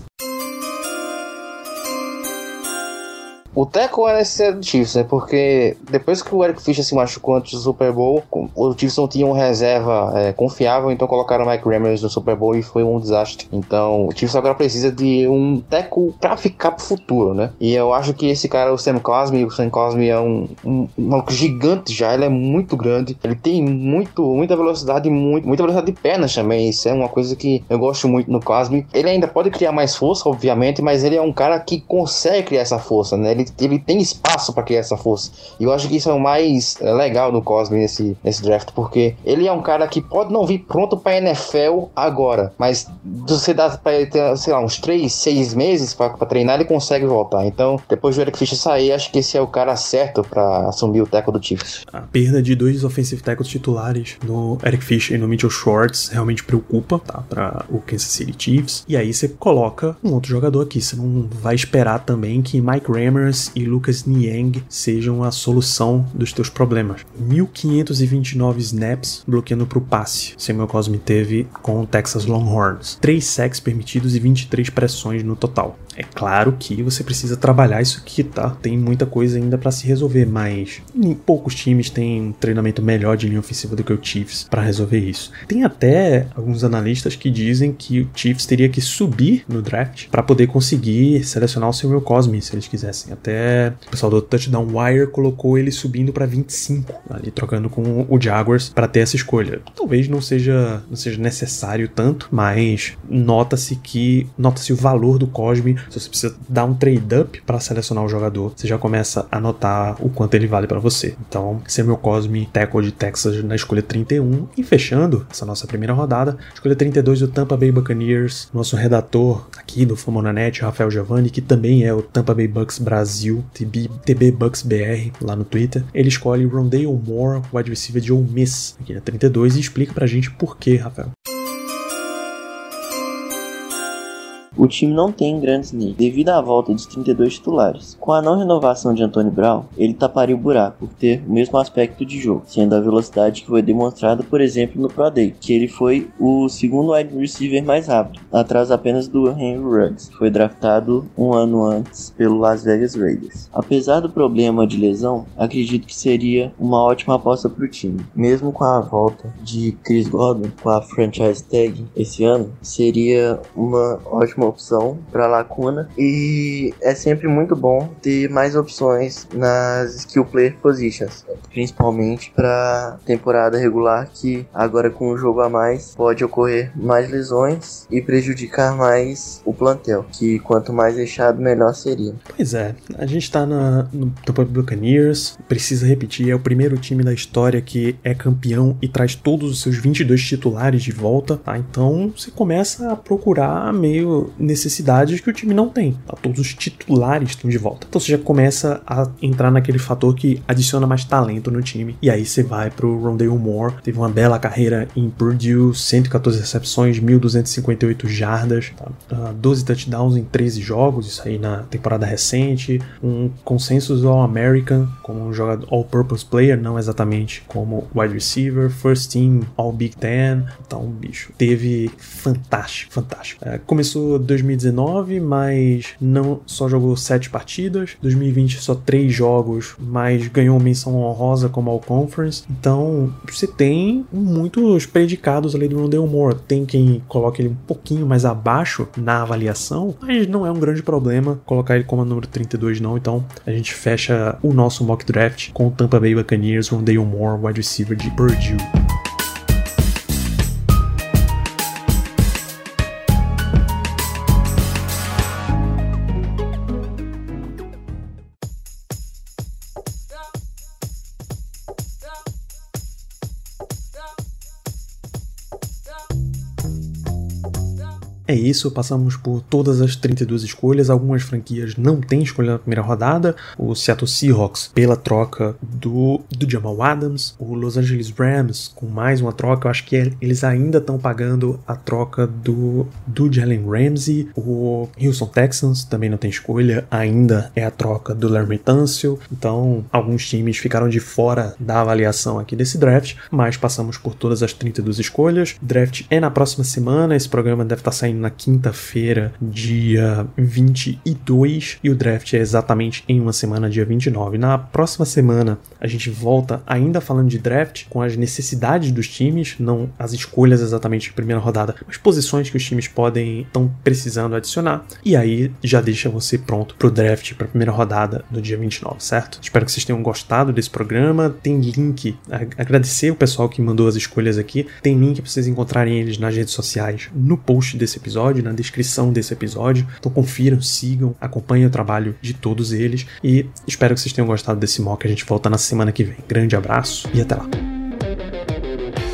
O tackle é necessário do Chiefs, né? Porque depois que o Eric Fisher se machucou antes do Super Bowl, o Chiefs não tinha uma reserva é, confiável, então colocaram o Mike Remmers no Super Bowl e foi um desastre. Então o Chiefs agora precisa de um tackle pra ficar pro futuro, né? E eu acho que esse cara, o Sam Cosmi, o Sam Cosmi é um, um, um maluco gigante já, ele é muito grande, ele tem muito, muita velocidade, muito, muita velocidade de pernas também. Isso é uma coisa que eu gosto muito no Cosmi. Ele ainda pode criar mais força, obviamente, mas ele é um cara que consegue criar essa força, né? Ele ele tem espaço para criar essa força. E eu acho que isso é o mais legal no Cosmi nesse, nesse draft, porque ele é um cara que pode não vir pronto para N F L agora, mas você dá para ele ter, sei lá, uns três, seis meses para treinar, ele consegue voltar. Então, depois do Eric Fisher sair, acho que esse é o cara certo para assumir o tackle do Chiefs. A perda de dois offensive tackles titulares no Eric Fisher e no Mitchell Schwartz realmente preocupa, tá, para o Kansas City Chiefs. E aí você coloca um outro jogador aqui, você não vai esperar também que Mike Remmers e Lucas Niang sejam a solução dos teus problemas. mil quinhentos e vinte e nove snaps bloqueando pro passe. Samuel Cosmi teve com o Texas Longhorns. três sacks permitidos e vinte e três pressões no total. É claro que você precisa trabalhar isso aqui, tá? Tem muita coisa ainda para se resolver, mas poucos times têm um treinamento melhor de linha ofensiva do que o Chiefs para resolver isso. Tem até alguns analistas que dizem que o Chiefs teria que subir no draft para poder conseguir selecionar o Samuel Cosmi, se eles quisessem. Até o pessoal do Touchdown Wire colocou ele subindo para vinte e cinco, ali trocando com o Jaguars para ter essa escolha. Talvez não seja, não seja necessário tanto, mas nota-se que nota-se o valor do Cosmi. Se você precisa dar um trade-up para selecionar o jogador, você já começa a notar o quanto ele vale para você. Então, Samuel Cosmi, tackle de Texas na escolha trinta e um. E fechando essa nossa primeira rodada, escolha trinta e dois do Tampa Bay Buccaneers, nosso redator aqui do Famonanet, Rafael Giovanni, que também é o Tampa Bay Bucks Brasil, T B Bucks B R, lá no Twitter. Ele escolhe Rondale Moore, wide receiver de Ole Miss, aqui na trinta e dois, e explica pra gente por quê, Rafael. O time não tem grandes needs, devido à volta dos trinta e dois titulares. Com a não renovação de Antonio Brown, ele taparia o buraco por ter o mesmo aspecto de jogo, sendo a velocidade que foi demonstrada, por exemplo, no Pro Day, que ele foi o segundo wide receiver mais rápido, atrás apenas do Henry Ruggs, que foi draftado um ano antes pelo Las Vegas Raiders. Apesar do problema de lesão, acredito que seria uma ótima aposta para o time. Mesmo com a volta de Chris Godwin com a franchise tag esse ano, seria uma ótima opção para lacuna, e é sempre muito bom ter mais opções nas skill player positions, principalmente para temporada regular, que agora com o jogo a mais pode ocorrer mais lesões e prejudicar mais o plantel, que quanto mais fechado melhor seria. Pois é, a gente tá na, no Tampa Bay Buccaneers, precisa repetir, é o primeiro time da história que é campeão e traz todos os seus vinte e dois titulares de volta, tá? Então você começa a procurar meio necessidades que o time não tem, tá? Todos os titulares estão de volta, então você já começa a entrar naquele fator que adiciona mais talento no time, e aí você vai pro Rondale Moore, teve uma bela carreira em Purdue, cento e quatorze recepções, mil duzentas e cinquenta e oito jardas, tá? uh, doze touchdowns em treze jogos, isso aí na temporada recente, um consensus All-American como um jogador All-Purpose Player, não exatamente como wide receiver, First Team All-Big Ten, então bicho, teve fantástico, fantástico. Uh, começou dois mil e dezenove, mas não só jogou sete partidas. dois mil e vinte só três jogos, mas ganhou menção honrosa como All Conference. Então você tem muitos predicados ali do Rondale Moore. Tem quem coloca ele um pouquinho mais abaixo na avaliação, mas não é um grande problema colocar ele como a número trinta e dois não. Então a gente fecha o nosso mock draft com o Tampa Bay Buccaneers, Rondale Moore, wide receiver de Purdue. É isso, passamos por todas as trinta e duas escolhas, algumas franquias não têm escolha na primeira rodada, o Seattle Seahawks pela troca do, do Jamal Adams, o Los Angeles Rams com mais uma troca, eu acho que eles ainda estão pagando a troca do, do Jalen Ramsey, o Houston Texans também não tem escolha, ainda é a troca do Larry Tunsil, então alguns times ficaram de fora da avaliação aqui desse draft, mas passamos por todas as trinta e duas escolhas, o draft é na próxima semana, esse programa deve estar saindo na quinta-feira, dia vinte e dois, e o draft é exatamente em uma semana, dia vinte e nove. Na próxima semana, a gente volta ainda falando de draft, com as necessidades dos times, não as escolhas exatamente de primeira rodada, mas posições que os times podem, estão precisando adicionar, e aí já deixa você pronto pro draft, pra primeira rodada do dia vinte e nove, certo? Espero que vocês tenham gostado desse programa, tem link, agradecer o pessoal que mandou as escolhas aqui, tem link pra vocês encontrarem eles nas redes sociais, no post desse episódio, na descrição desse episódio, então confiram, sigam, acompanhem o trabalho de todos eles e espero que vocês tenham gostado desse mock. A gente volta na semana que vem. Grande abraço e até lá.